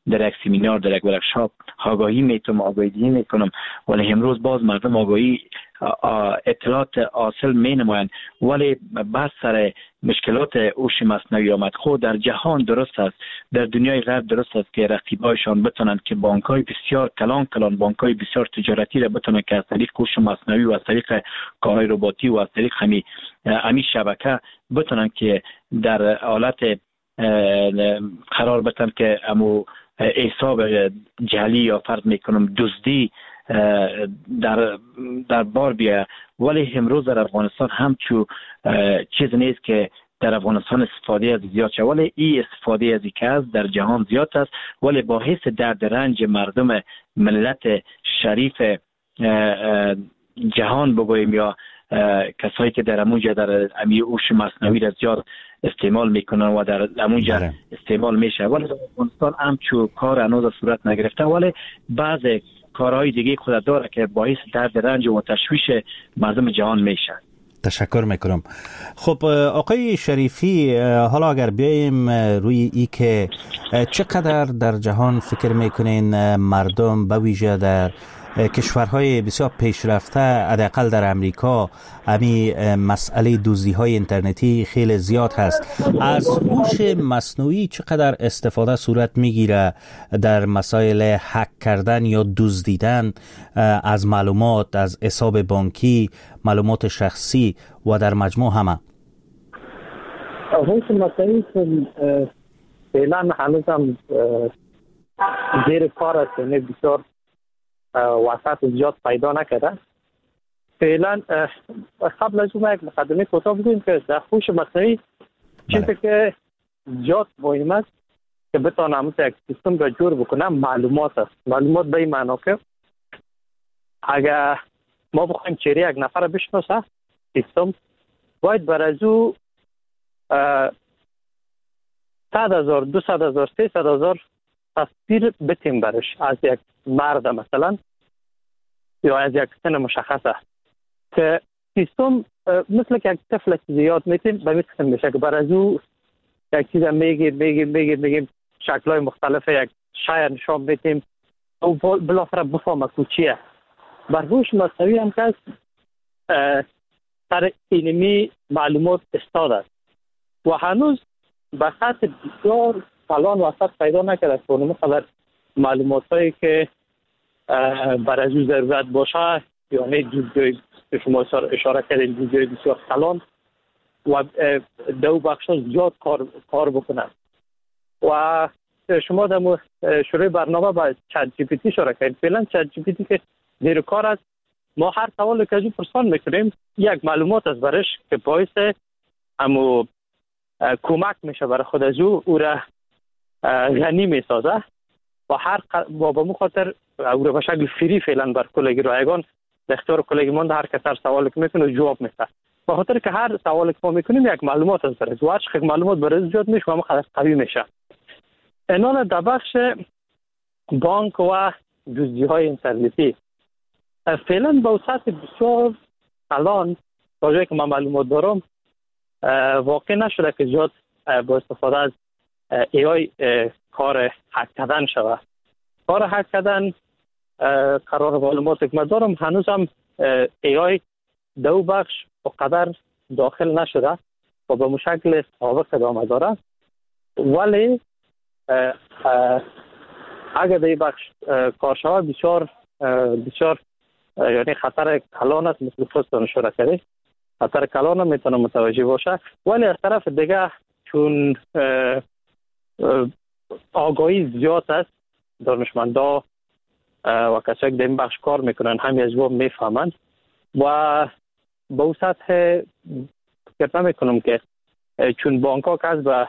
در یک سمینار، در یک ورکشاپ آگاهی میتونم، آگاهی دیگه میکنم، ولی امروز باز مردم آگاهی اطلاعات حاصل می نمایند. ولی بس سر مشکلات هوش مصنوعی آمد. خود در جهان درست است، در دنیای غرب درست است که رقیبایشان بتونند که بانک‌های بسیار کلان کلان بانک‌های بسیار تجارتی را بتونند که از طریق هوش مصنوعی و از طریق کارهای رباتی و از طریق همی همی شبکه بتونند که در حالت قرار بتن که امو حساب جعلی یا فرض میکنم دزدی در در بار بیاید. ولی امروز در افغانستان همچو چیز نیست که در افغانستان استفاده از زیاد شد، ولی این استفاده از که از در جهان زیاد است. ولی با حس درد رنج مردم ملت شریف جهان بگوییم یا کسایی که در امونجا در امی هوش مصنوعی را زیاد استعمال میکنن و در امونجا استعمال میشه، ولی در افغانستان همچو کار هنوز صورت نگرفته. ولی بعض کارهای دیگه خود داره که باعث درد رنج و تشویش مردم جهان میشه.
تشکر میکنم. خب آقای شریفی، حالا اگر بیایم روی ای که چقدر در جهان فکر میکنین مردم به ویژه در کشورهای بسیار پیشرفته، حداقل در امریکا، امی مسئله دزدی‌های اینترنتی خیلی زیاد هست. از هوش مصنوعی چقدر استفاده صورت میگیره در مسائل هک کردن یا دزدیدن از معلومات، از حساب بانکی، معلومات شخصی و در مجموع همه؟
هوش مصنوعی فعلا هنوز هم زیر کار است، یعنی بسیار وسط زیاد پیدا نکرده. فعلا قبل از اون یک مقدمه کوتاه بگویم که در هوش مصنوعی چیزی که زیاد مهم است که بتونه یک سیستم را جور بکنه معلومات است. معلومات به این معنا که اگر ما بخوایم چهره یک نفر بشناسه، سیستم باید بر از او صد هزار، دویست هزار، سیصد هزار تصویر بتیم برش از یک مرد مثلا یا از یک سن مشخصه که سیستم مثل که یک طفل چیزی یاد میتیم به میتیم میشه که بر از او یک چیز میگیم میگیم میگیم میگیم شکلهای مختلف یک شاید نشان میتیم و بلافره بفهمه که چیه. بر هوش مصنوعی هم که سر اینمی معلومات استاد است و هنوز به سطح بسیار کلان وسط پیدا نکرده که اونم خبر معلومات هایی که بر از او ضرورت باشه، یعنی جزئی که شما اشاره کردین جزئی بسیار کلان و دو بخش زیاد کار کار بکنن. و شما در شروع برنامه با چت جی پی تی اشاره کردین. فعلا چت جی پی تی که زیر کار است، ما هر سوالی که از او پرسان میکنیم یک معلومات از برش که باعث امو کمک میشه برای خود از او او را غنی میسازه و هر با به خاطر او را به شکل فری فعلا بر کلگی رایگان در اختیار کلگی مانده. هر کس هر سوالی که میکنه جواب میده، به خاطر که هر سوالی که ما میکنیم یک معلومات از برش و هر چقدر معلومات برش زیاد میشه و خلاص قوی میشه. اینان در بخش بانک و دزدی های اینترنتی فعلا با سطح بسیار الان تا جایی که من معلومات دارم واقع نشده که زیاد با استفاده از ای آی کار هک کردن شود. کار هک کردن قرار معلوماتی که من دارم هنوز هم ای آی دو بخش و قدر داخل نشده و به مشکل سابق ادامه داره. ولی اگر در این بخش کار شود بسیار بسیار یعنی خطر کلان است، مثل خودتون اشاره کردید خطر کلان هم میتونه متوجه باشه. ولی از طرف دیگه چون آگاهی زیاد است، دانشمندا و کسایی که در این بخش کار میکنن همین از او میفهمند و به اون سطح فکر نمیکنم که چون بانک ها که از به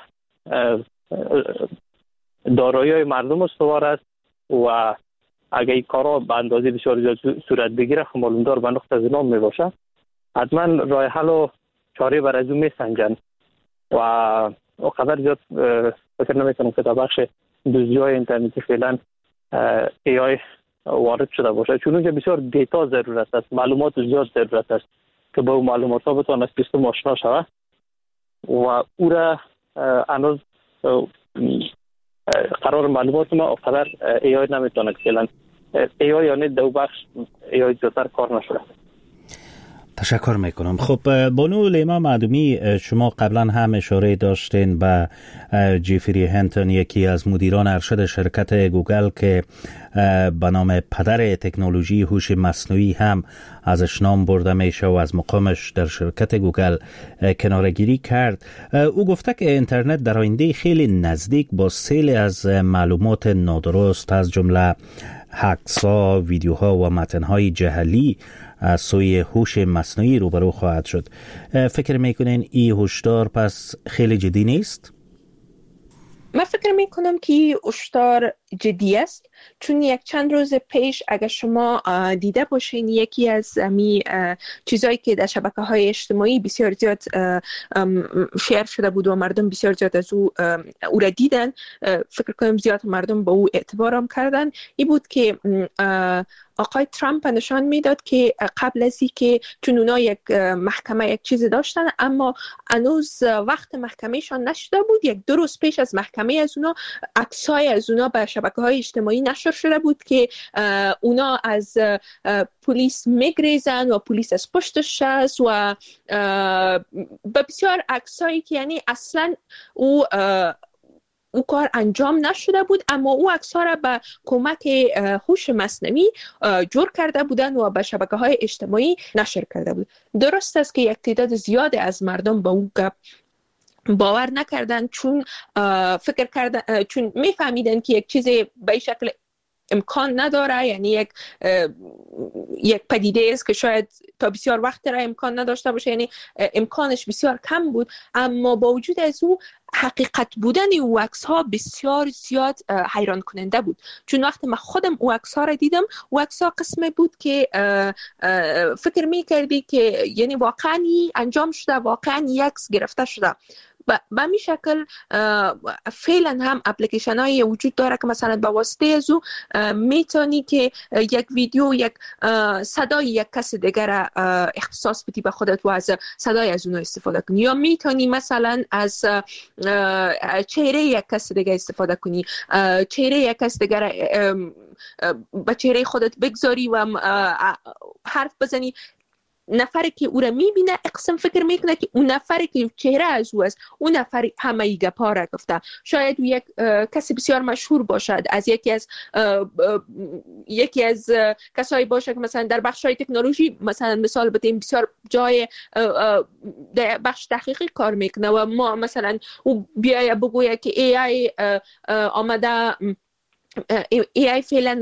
دارایی های مردم استوار است و اگر این کارها به اندازه بسیار زیاد صورت بگیره خب معلومدار به نقطه زنام می باشه، حتما راه حل و چاره بر از اون می سنجن و قدر زیاد فکر نمی کنم که در بخش دزدی های اینترنتی فعلا ای آی وارد شده باشه، چون اونجا بسیار دیتا ضرورت است، معلومات زیاد ضرورت است که با اون معلومات ها بتونه سیستم آشنا شود و او را هنوز قرار معلومات ما اقدر ای آی نمیتونه فعلا ای آی یعنی دو بخش ای آی زیادتر کار نشده.
تشکر میکنم. خب بانو لیما معدومی، شما قبلا هم اشاره داشتین به جیفری هنتون، یکی از مدیران ارشد شرکت گوگل که به نام پدر تکنولوژی هوش مصنوعی هم ازش نام برده میشه و از مقامش در شرکت گوگل کنارگیری کرد. او گفته که اینترنت در آینده خیلی نزدیک با سیل از معلومات نادرست از جمله هکس‌ها، ویدیوها و متن‌های جعلی از سوی هوش مصنوعی روبرو خواهد شد. فکر میکنین این هشدار پس خیلی جدی نیست؟
من فکر میکنم که هشدار جدی است، چون یک چند روز پیش اگر شما دیده باشین یکی از می چیزایی که در شبکه‌های اجتماعی بسیار زیاد شیر شده بود و مردم بسیار زیاد از او او را دیدن، فکر کنم زیاد مردم با او اعتبارم کردن، این بود که آقای ترامپ نشان میداد که قبل از اینکه چون اونا یک محکمه یک چیز داشتن اما هنوز وقت محکمهشان نشده بود، یک دو روز پیش از محکمه از اونا عکسای از اونا به شبکه‌های اجتماعی نشر شده بود که اونا از پلیس میگریزن و پلیس از پشتش است و به بسیار عکسایی که یعنی اصلا او او کار انجام نشده بود، اما او عکس‌ها را به کمک هوش مصنوعی جور کرده بودند و به شبکه‌های اجتماعی نشر کرده بود. درست است که یک تعداد زیاد از مردم به او باور نکردند، چون فکر کردن چون میفهمیدن که یک چیز به این شکل امکان نداره، یعنی یک یک پدیده است که شاید تا بسیار وقت را امکان نداشته باشه، یعنی امکانش بسیار کم بود، اما با وجود از او حقیقت بودن او عکس ها بسیار زیاد حیران کننده بود. چون وقتی من خودم او عکس ها را دیدم، او عکس ها قسمه بود که فکر می کردی که یعنی واقعا انجام شده، واقعا یک عکس گرفته شده. به همین شکل فعلا هم اپلیکیشن های وجود داره که مثلا با واسطه از او میتونی که یک ویدیو، یک صدای یک کس دیگر اختصاص بدی به خودت و از صدای از اونو استفاده کنی، یا میتونی مثلا از چهره یک کس دیگر استفاده کنی، چهره یک کس دیگر به چهره خودت بگذاری و حرف بزنی. نفری که او را میبینه اقسم فکر میکنه که اون نفری که چهره از او است، اون نفری همه ای گپا را گفته. شاید یک کسی بسیار مشهور باشد، از یکی از یکی از کسایی باشه که مثلا در بخش های تکنولوژی مثلا مثال بدیم بسیار جای بخش تحقیقی کار میکنه و ما مثلا او بیایه بگویه که ای آی آمده، ای آی فعلا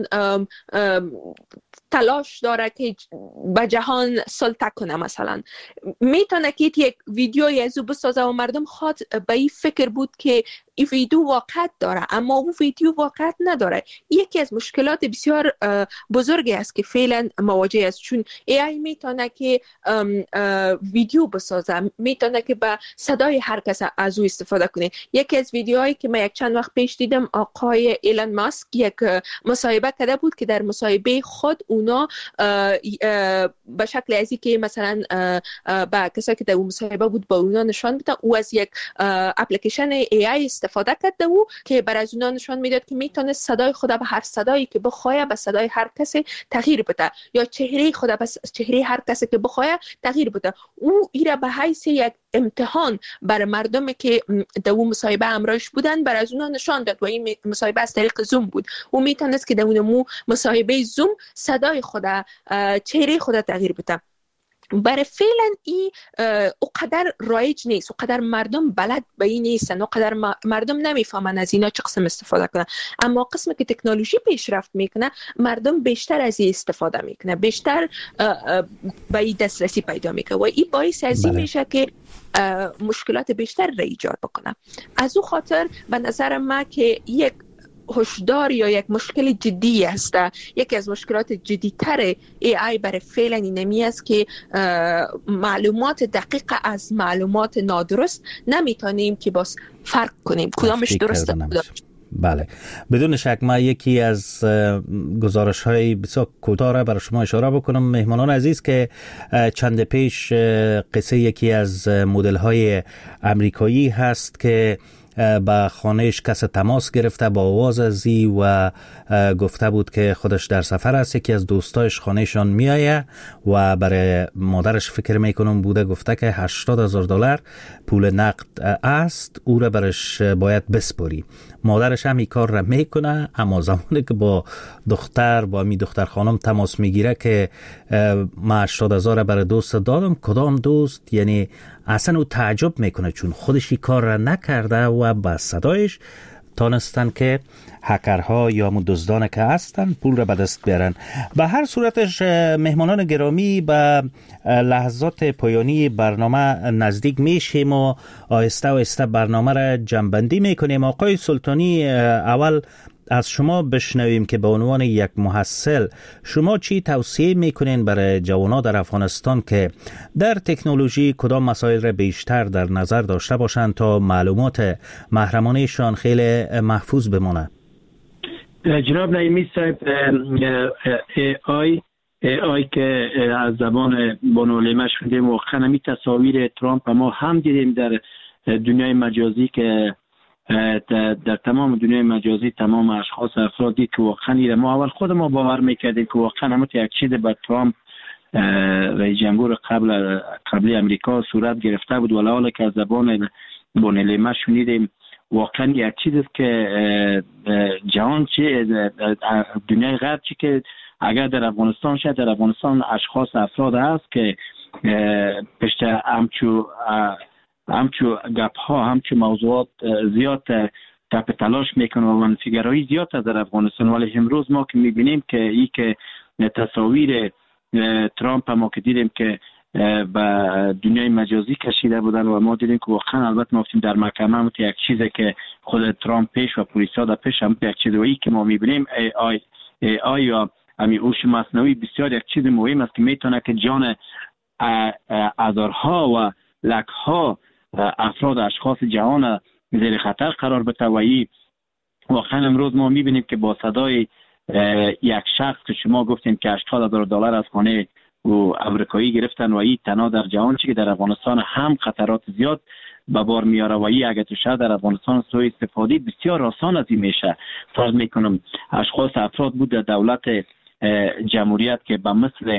تلاش داره که به جهان سلطه کنه، مثلا میتونه که یک ویدیوی از او بسازه و مردم خواد به این فکر بود که این ویدیو واقعیت داره، اما او ویدیو واقعیت نداره. یکی از مشکلات بسیار بزرگی است که فعلا مواجه است، چون ای آی میتونه که ویدیو بسازه، میتونه که به صدای هر کس از او استفاده کنه. یکی از ویدیوهایی که من یک چند وقت پیش دیدم، آقای ایلان ماسک یک مصاحبه کرده بود که در مصاحبه خود اونا به شکل ازی که مثلا با کسایی که در اون مصاحبه بود با اونا نشان بده، او از یک اپلیکیشن ای آی استفاده کرده و که برای از اونا نشان میداد که میتونه صدای خود به هر صدایی که بخواه به صدای هر کسی تغییر بده، یا چهره خود به چهره هر کسی که بخواه تغییر بده. او ایره به حیث یک امتحان برای مردم که در اون مصاحبه همراهش بودن برای از اونا نشان داد و این مصاحبه از طریق زوم بود. او میتونست که در اون مصاحبه زوم صدای خود، چهره خود تغییر بده. برای فعلا این اقدر رایج نیست، اقدر مردم بلد به این نیستن، اقدر مردم نمیفهمن از اینا چه قسم استفاده کنن. اما قسمی که تکنولوژی پیشرفت میکنه، مردم بیشتر از این استفاده میکنه، بیشتر به این دسترسی پیدا میکنه و این باعث از این میشه که مشکلات بیشتر را ایجاد بکنه. از او خاطر به نظر من که یک هشدار یا یک مشکل جدی است. یکی از مشکلات جدی‌تر ای آی برای فعلا اینمی است که معلومات دقیق از معلومات نادرست نمیتونیم که باز فرق کنیم کدامش درسته.
بله، بدون شک. ما یکی از گزارش های بسیار کوتاه را برای شما اشاره بکنم. مهمانان عزیز که چند پیش قصه یکی از مدل های امریکایی هست که با خانهش کس تماس گرفته با آواز ازی و گفته بود که خودش در سفر است. یکی از دوستایش خانهشان میایه و برای مادرش فکر میکنم بوده، گفته که هشتاد هزار دلار پول نقد است، او را برش باید بسپاری. مادرش هم این کار را میکنه، اما زمانی که با دختر با می دختر خانم تماس میگیره که ما هشتاد هزار برای دوست دادم، کدام دوست؟ یعنی اصلا او تعجب میکنه چون خودش این کار را نکرده و با صدایش تانستن که هکرها یا دزدان که هستن پول را به دست بیارن. به هر صورتش مهمانان گرامی به لحظات پایانی برنامه نزدیک میشیم و آهسته آهسته برنامه را جمع‌بندی میکنیم. آقای سلطانی، اول از شما بشنویم که به عنوان یک محصل شما چی توصیه میکنین برای جوانان در افغانستان که در تکنولوژی کدام مسائل را بیشتر در نظر داشته باشند تا معلومات محرمانهشان خیلی محفوظ بمانه؟
جناب نعیمی صاحب، ای آی ای آی که از زبان بانوعلمه شده، واقعا می تصاویر ترامپ ما هم دیدیم در دنیای مجازی که در, در تمام دنیای مجازی تمام اشخاص افرادی که واقعا ما اول خود ما باور میکردیم که واقعا همون یک چیز به ترامپ رئیس جمهور قبل قبلی امریکا صورت گرفته بود، ولی حالا که از زبان بانوعلمه شنیدیم واقعا یک چیزی که جهان چی دنیای غرب چی که اگر در افغانستان شد، در افغانستان اشخاص افراد هست که پشت همچو همچو گپ ها همچو موضوعات زیاد تپ تلاش میکنه و منفیگرایی زیاد در افغانستان. ولی امروز ما که میبینیم که ای که تصاویر ترامپ ما که دیدیم که به دنیای مجازی کشیده بودن و ما دیدیم که واقعا البته ما گفتیم در محکمه هم یک چیزی که خود ترامپ پیش و پلیسا در پیش هم یک چیزی و ای که ما میبینیم ای آی ای آی یا همین هوش مصنوعی بسیار یک چیز مهم است که میتونه که جان هزارها و لکها افراد اشخاص جهان زیر خطر قرار بده. و ای واقعا امروز ما میبینیم که با صدای یک شخص که شما گفتیم که هشتاد هزار دلار از خانه و امریکایی گرفتن و ای تنها در جهان چی که در افغانستان هم خطرات زیاد به بار میاره و ای اگه تو شهر در افغانستان سوء استفاده بسیار آسان از این میشه. فرض میکنم اشخاص افراد بود در دولت جمهوریت که به مثل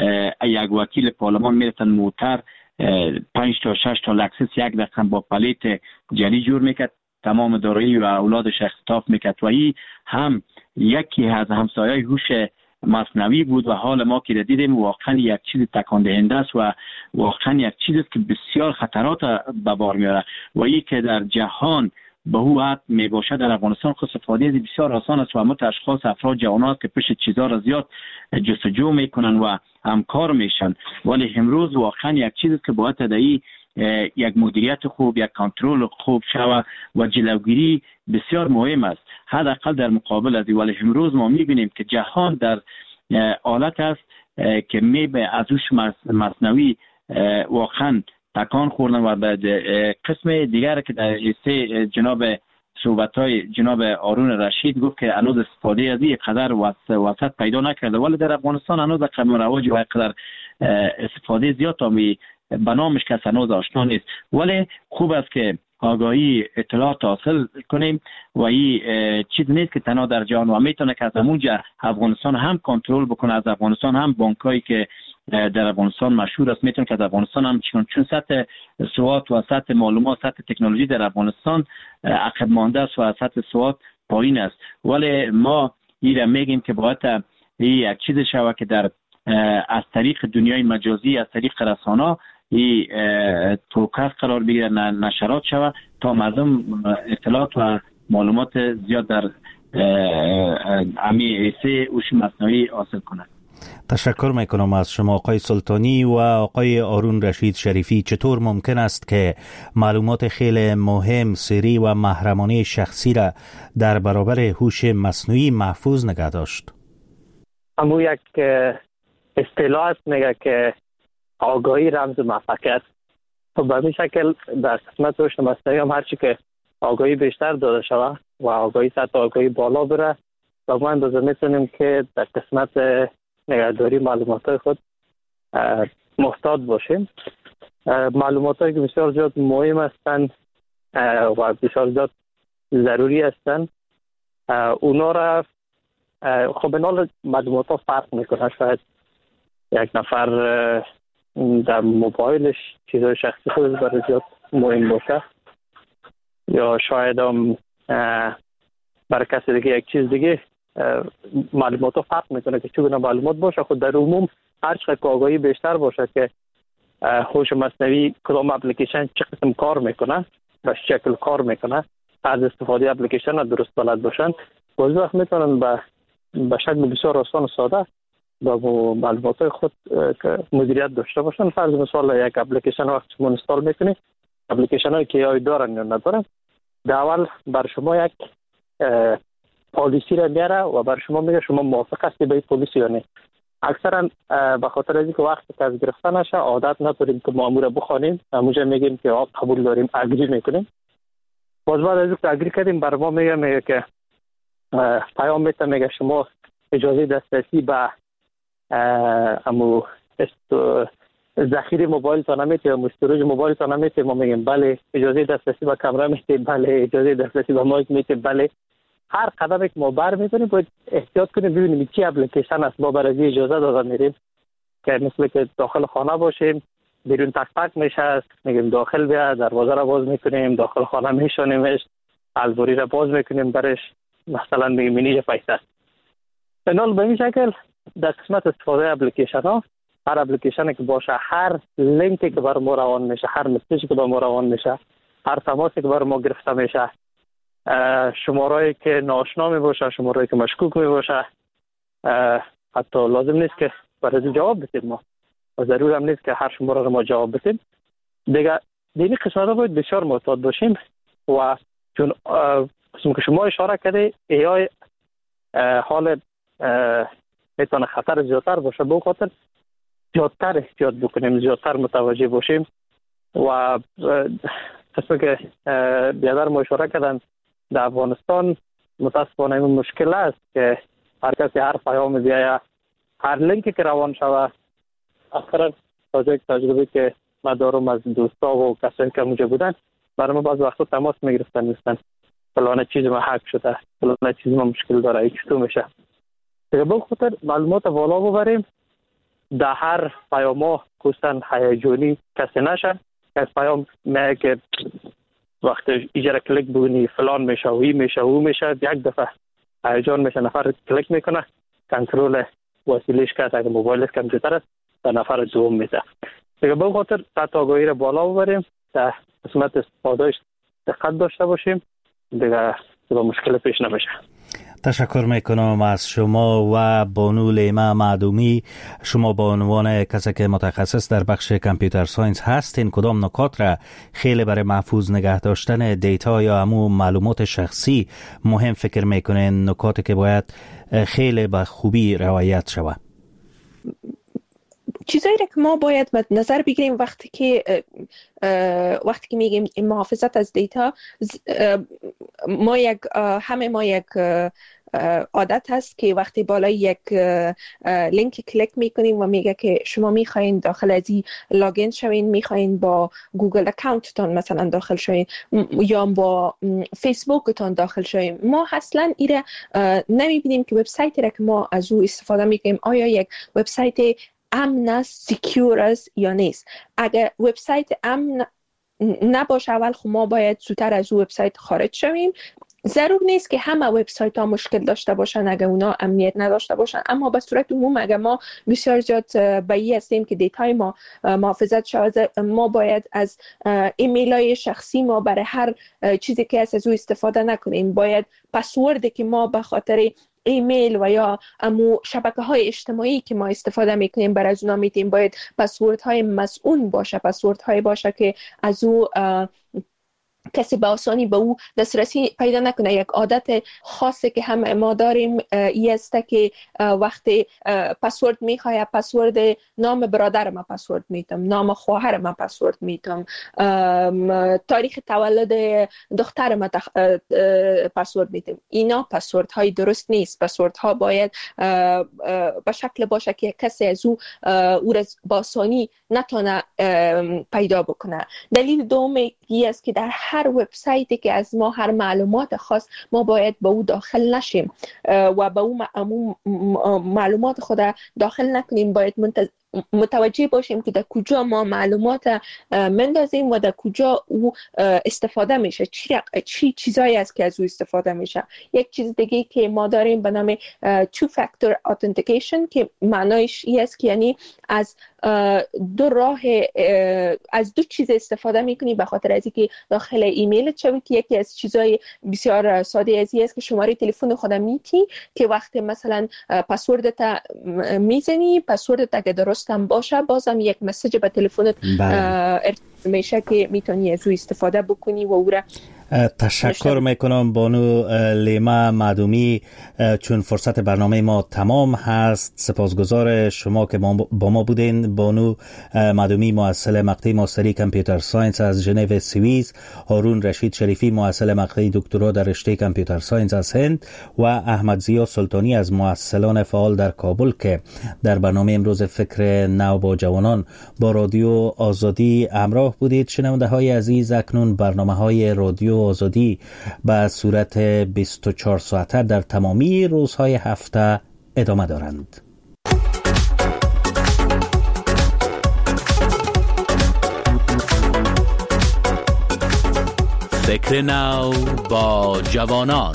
یک وکیل پارلمان میرفتن موتر پنج تا شش تا لکسس یک رقم با پلیت جلی جور میکرد، تمام دارایی و اولادش اختطاف میکرد و ای هم یکی از همسایه هوش مصنوعی بود و حال ما که دیدیم واقعا یک چیز تکان دهنده است و واقعا یک چیزی که بسیار خطرات به بار میاره و ای که در جهان به هو حد می باشه در افغانستان خود استفاده بسیار آسان است و همه اشخاص افراد جوانات که پشت چیزا را زیاد جستجو میکنن و همکار میشن. ولی امروز واقعا یک چیزی که باید تدایی یک مدیریت خوب، یک کنترل خوب شوه و جلوگیری بسیار مهم است، حداقل در مقابل از. ولی امروز ما میبینیم که جهان در حالت است که می به از هوش مصنوعی واقعا تکان خوردن و به قسم دیگر که در ایسته جناب صحبت‌های جناب هارون رشید گفت که هنوز استفاده از این قدر وسط پیدا نکرده، ولی در افغانستان هنوز قدم رواج و قدر استفاده زیاد تا می به نامش کس هنوز آشنا نیست. ولی خوب است که آگاهی اطلاعات حاصل کنیم و این چیز نیست که تنها در جهان و میتونه که از همونجا افغانستان هم کنترل بکنه، از افغانستان هم بانکایی که در افغانستان مشهور است میتونه که از افغانستان هم چون چون سطح سواد و سطح معلومات سطح تکنولوژی در افغانستان عقب مانده است و سطح سواد پایین است. ولی ما این میگیم که باید این یک چیز شوه که در از طریق دنیای مجازی از طریق رسانه این توکس قرار بگیره، نشرات شوه تا مردم اطلاعات و معلومات زیاد در امی ایسه هوش مصنوعی حاصل کنند.
تشکر میکنم از شما آقای سلطانی و آقای هارون رشید شریفی. چطور ممکن است که معلومات خیلی مهم، سری و محرمانه شخصی را در برابر هوش مصنوعی محفوظ نگه داشت؟
همون یک اصطلاح است میگه که آگاهی رمز موفقیت. خب به این شکل در قسمت هوش مصنوعی هم هرچی که آگاهی بیشتر داده شود و آگاهی سطح آگاهی بالا بره و ما اندازه میتونیم که در قسمت نگهداری معلومات خود محتاط باشیم. معلومات هایی که بسیار زیاد مهم هستند و بسیار زیاد ضروری هستند. اونا را خب اینال معلومات ها فرق میکنه. شاید یک نفر در موبایلش چیزای شخصی خودش برای زیاد مهم باشه، یا شاید هم برای کسی دیگه یک چیز دیگه معلومات ها فرق میکنه که چگونه معلومات باشه. خود در عموم هر چقدر که آگاهی بیشتر باشه که هوش مصنوعی کدام اپلیکیشن چه قسم کار میکنه، به چه شکل کار میکنه، از استفاده اپلیکیشن درست بلد باشن، باز وقت میتونن به به شکل بسیار آسان و ساده با معلومات خود مدیریت داشته باشن. فرض مثال یک اپلیکیشن وقتی شما اینستال میکنید، اپلیکیشن هایی که آی دارن یا ندارن، در اول بر شما یک پالیسی را میاره و بر شما میگه شما موافق هستی به این پالیسی یا نه. اکثرا به خاطر از اینکه وقت از گرفته نشه عادت نداریم که مامور بخوانیم، همونجا میگیم که آب قبول داریم، اگری میکنیم. باز بعد از اینکه اگری کردیم بر ما میگه میگه که پیام میته، میگه شما اجازه دسترسی به امو ذخیره موبایل تا نمیته یا استوریج موبایل تا نمیته. ما میگیم بله. اجازه دسترسی به کامera میته، بله. اجازه دسترسی به مایک میته، بله. هر قدمی که ما بر میکنیم باید احتیاط کنیم ببینیم چی اپلیکیشن است. ما برای اجازه داده میریم که مثل که داخل خانه باشیم، بیرون تک تک میشه، میگیم داخل بیا، دروازه را باز میکنیم، داخل خانه میشونیمش، البوری را باز میکنیم برش، مثلا میگیم اینجا پیسه. بنال به این شکل در قسمت استفاده اپلیکیشن ها، هر اپلیکیشنی که باشه، هر لینکی که بر ما روان میشه، هر مسیجی که بر ما روان میشه، هر تماسی که بر ما گرفته میشه، شمارهایی که ناآشنا می باشه، شمارهایی که مشکوک می باشه، حتی لازم نیست که برای جواب بدیم ما، و ضرور هم نیست که هر شماره رو ما جواب بدیم دیگه. دینی قسمت ها باید بسیار محتاط باشیم و چون قسم که شما اشاره کرده ای آی حال میتونه خطر زیادتر باشه، به خاطر زیادتر احتیاط بکنیم، زیادتر متوجه باشیم. و قسم که بیادر ما اشاره کردن در افغانستان متاسفانه این مشکل است که هر کسی هر پیام بیایه، هر لینکی که روان شوه، اخیرا تازه یک تجربه که من دارم از دوستا و کسایی که اونجا بودن، برای ما بعض وقتا تماس میگرفتن، نیستن فلانه چیز ما حک شده، فلانه چیز ما مشکل داره، این چطور میشه. دیگه به خاطر معلومات والا ببریم، در هر پیام ها کستن هیجانی کسی نشه. از پیام میگه که وقتی ایجا کلیک بونی فلان میشه و این میشه و او میشه، یک دفعه هیجان میشه، نفر کلیک میکنه، کنترل وسیلهش که اگه موبایلش کامپیوتر است در نفر دوم میده. دیگه به خاطر سطح آگاهی رو بالا ببریم، در قسمت استفادهش دقت داشته باشیم، دیگه با مشکل پیش نمیشه.
تشکر میکنم از شما و بانو لیما معدومی. شما با عنوان کسی که متخصص در بخش کامپیوتر ساینس هستین، کدام نکات را خیلی برای محفوظ نگه داشتن دیتا یا همو معلومات شخصی مهم فکر میکنین؟ نکاتی که باید خیلی به خوبی رعایت شود؟
چیزایی که ما باید مد نظر بگیریم وقتی که وقتی که میگیم محافظت از دیتا، ما یک همه ما یک عادت هست که وقتی بالای یک لینک کلیک میکنیم و میگه که شما میخواین داخل از این لاگین شوین، میخواین با گوگل اکانتتون مثلا داخل شوین یا با فیسبوکتون داخل شوین، ما اصلا ایره نمیبینیم که وبسایتی را که ما از او استفاده میکنیم آیا یک وبسایت امن است، سیکیور است یا نیست. اگر وبسایت امن نباشه، اول خب ما باید زودتر از او وبسایت خارج شویم. ضرور نیست که همه وبسایت ها مشکل داشته باشن اگر اونا امنیت نداشته باشن، اما به صورت عموم اگر ما بسیار زیاد بایی هستیم که دیتای ما محافظت شود، ما باید از ایمیل های شخصی ما برای هر چیزی که هست از او استفاده نکنیم. باید پسوردی که ما به خاطر ایمیل و یا امو شبکه های اجتماعی که ما استفاده میکنیم برای از اونا میتیم، باید پسورد های مسئول باشه، پسورد های باشه که از او کسی به آسانی به او دسترسی پیدا نکنه. یک عادت خاصی که همه ما داریم این است که وقتی پسورد میخواه، پسورد نام برادر ما پسورد میتم، نام خواهر ما پسورد میتم، تاریخ تولد دختر ما پسورد میتم. اینا پسورد های درست نیست. پسورد ها باید به شکل باشه که کسی از او او با آسانی نتونه پیدا بکنه. دلیل دوم این است که در هر وبسایتی که از ما هر معلومات خاص ما باید به او داخل نشیم و به او معلومات خود داخل نکنیم. باید منتظر متوجه باشیم که در کجا ما معلومات مندازیم و در کجا او استفاده میشه، چی چی چیزایی است که از او استفاده میشه. یک چیز دیگه که ما داریم به نام two factor authentication که معنایش این است که یعنی از دو راه از دو چیز استفاده میکنی به خاطر از اینکه داخل ایمیلت شوی که یکی از چیزای بسیار ساده از این است که شماره تلفن خود میتی که وقتی مثلا پسوردت میزنی، پسوردت اگه درست هم باشه بازم یک مسیج به تلفنت ارسال میشه که میتونی از او استفاده بکنی و او را
تشکر میکنم بانو لیما معدومی، چون فرصت برنامه ما تمام هست. سپاسگزار شما که با ما بودین. بانو معدومی محصل مقطع ماستری کامپیوتر ساینس از ژنو سوئیس، هارون رشید شریفی محصل مقطع دکترا در رشته کامپیوتر ساینس از هند و احمد ضیا سلطانی از محصلان فعال در کابل که در برنامه امروز فکر نو با جوانان با رادیو آزادی همراه بودید. شنونده های عزیز، اکنون برنامه های رادیو آزادی به صورت بیست و چهار ساعته در تمامی روزهای هفته ادامه دارند.
فکر نو با جوانان.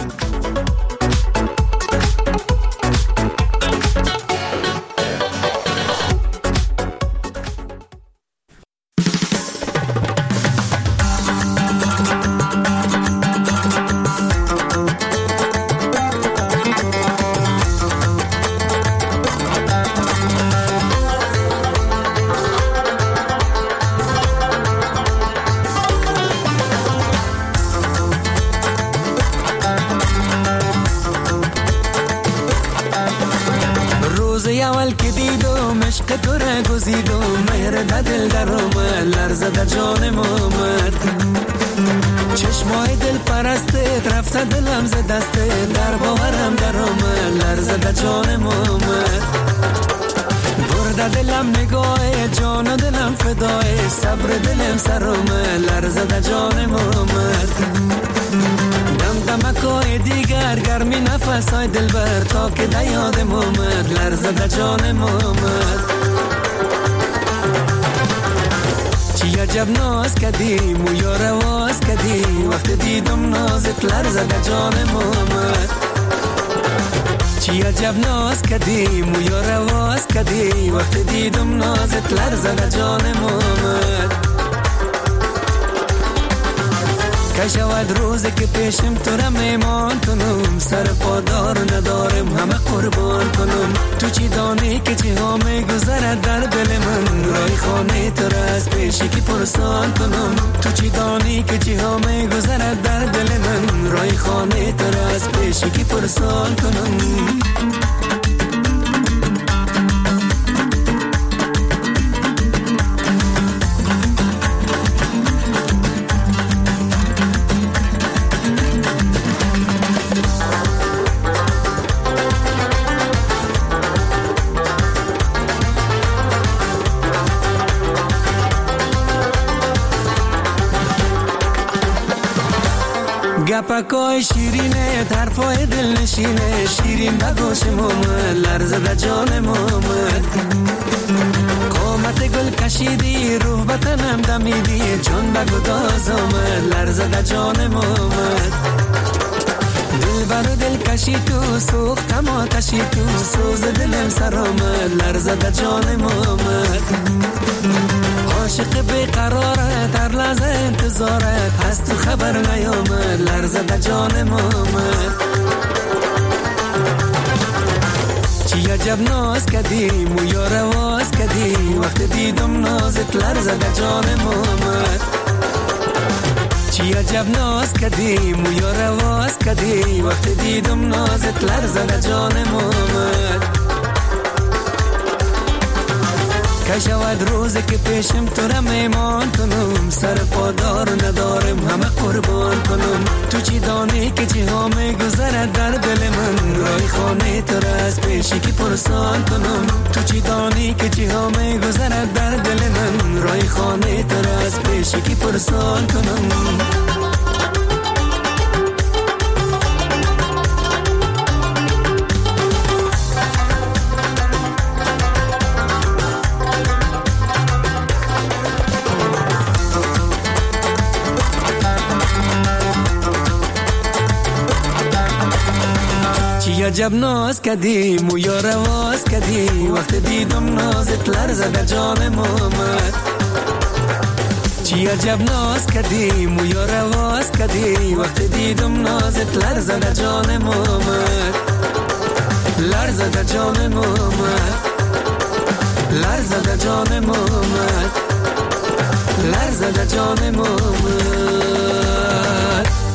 چشمای دل پرسته رفته دلم ز دسته، در باورم در آمد لرزه در جانم آمد. برده دلم نگاه جان و دلم فدای، صبر دلم سر آمد لرزه در جانم آمد. دم دمکای دیگر گرمی نفسای دل بر تا که در یادم آمد لرزه در جانم آمد. چی عجب ناز کدیم و یار آواز کدی، وقت دیدم نازت لرزه در جانم آمد. چی عجب ناز کدیم و یار آواز کدی، وقت دیدم نازت لرزه در جانم آمد. که شود روزی که پیشم تو را میمان کنم، سر پادار ندارم همه قربان کنم. تو چی دانی که چی ها میگذرد در دل من، رای خانه تو را از پیشی که پرسان کنم. تو چی دانی که چی ها میگذرد در دل من، رای خانه تو را از پیشی که پرسان کنم. گپکای شیرینه طرفای دل نشینه، شیرین بگوشم آمد لرزه در جانم آمد. قامت گل کشیدی روح بطنم دمیدی، جان بگداز آمد لرزه در جانم آمد. دل برو دل کشی تو سوختم آتشی تو، سوز دلم سر آمد لرزه در جانم آمد. عاشق بیقرارت هر لحظه انتظارت، از تو خبر نیامد لرزه در جانم آمد. چی عجب ناز کدیم و یار آواز کدی، وقت دیدم نازت لرزه در جانم آمد. چی عجب ناز کدیم و یار آواز کدی، وقت دیدم نازت لرزه در جانم آمد. که شود روزی که پیشم تو را میمان کنم، سر پادار ندارم همه قربان کنم. تو چی دانی که چی ها میگذرد در دل من، رای خانه تو را از پیشی که پرسان کنم. تو چی دانی که چی ها میگذرد در دل من، رای خانه تو را از پیشی که پرسان کنم. عجب ناز کدی مویا رواز کدی وقت دیدم نازت لرزه در جان محمد چی عجب ناز کدی مویا رواز کدی وقت دیدم نازت لرزه در جان محمد لرزه در جان محمد لرزه در جان محمد لرزه در جان محمد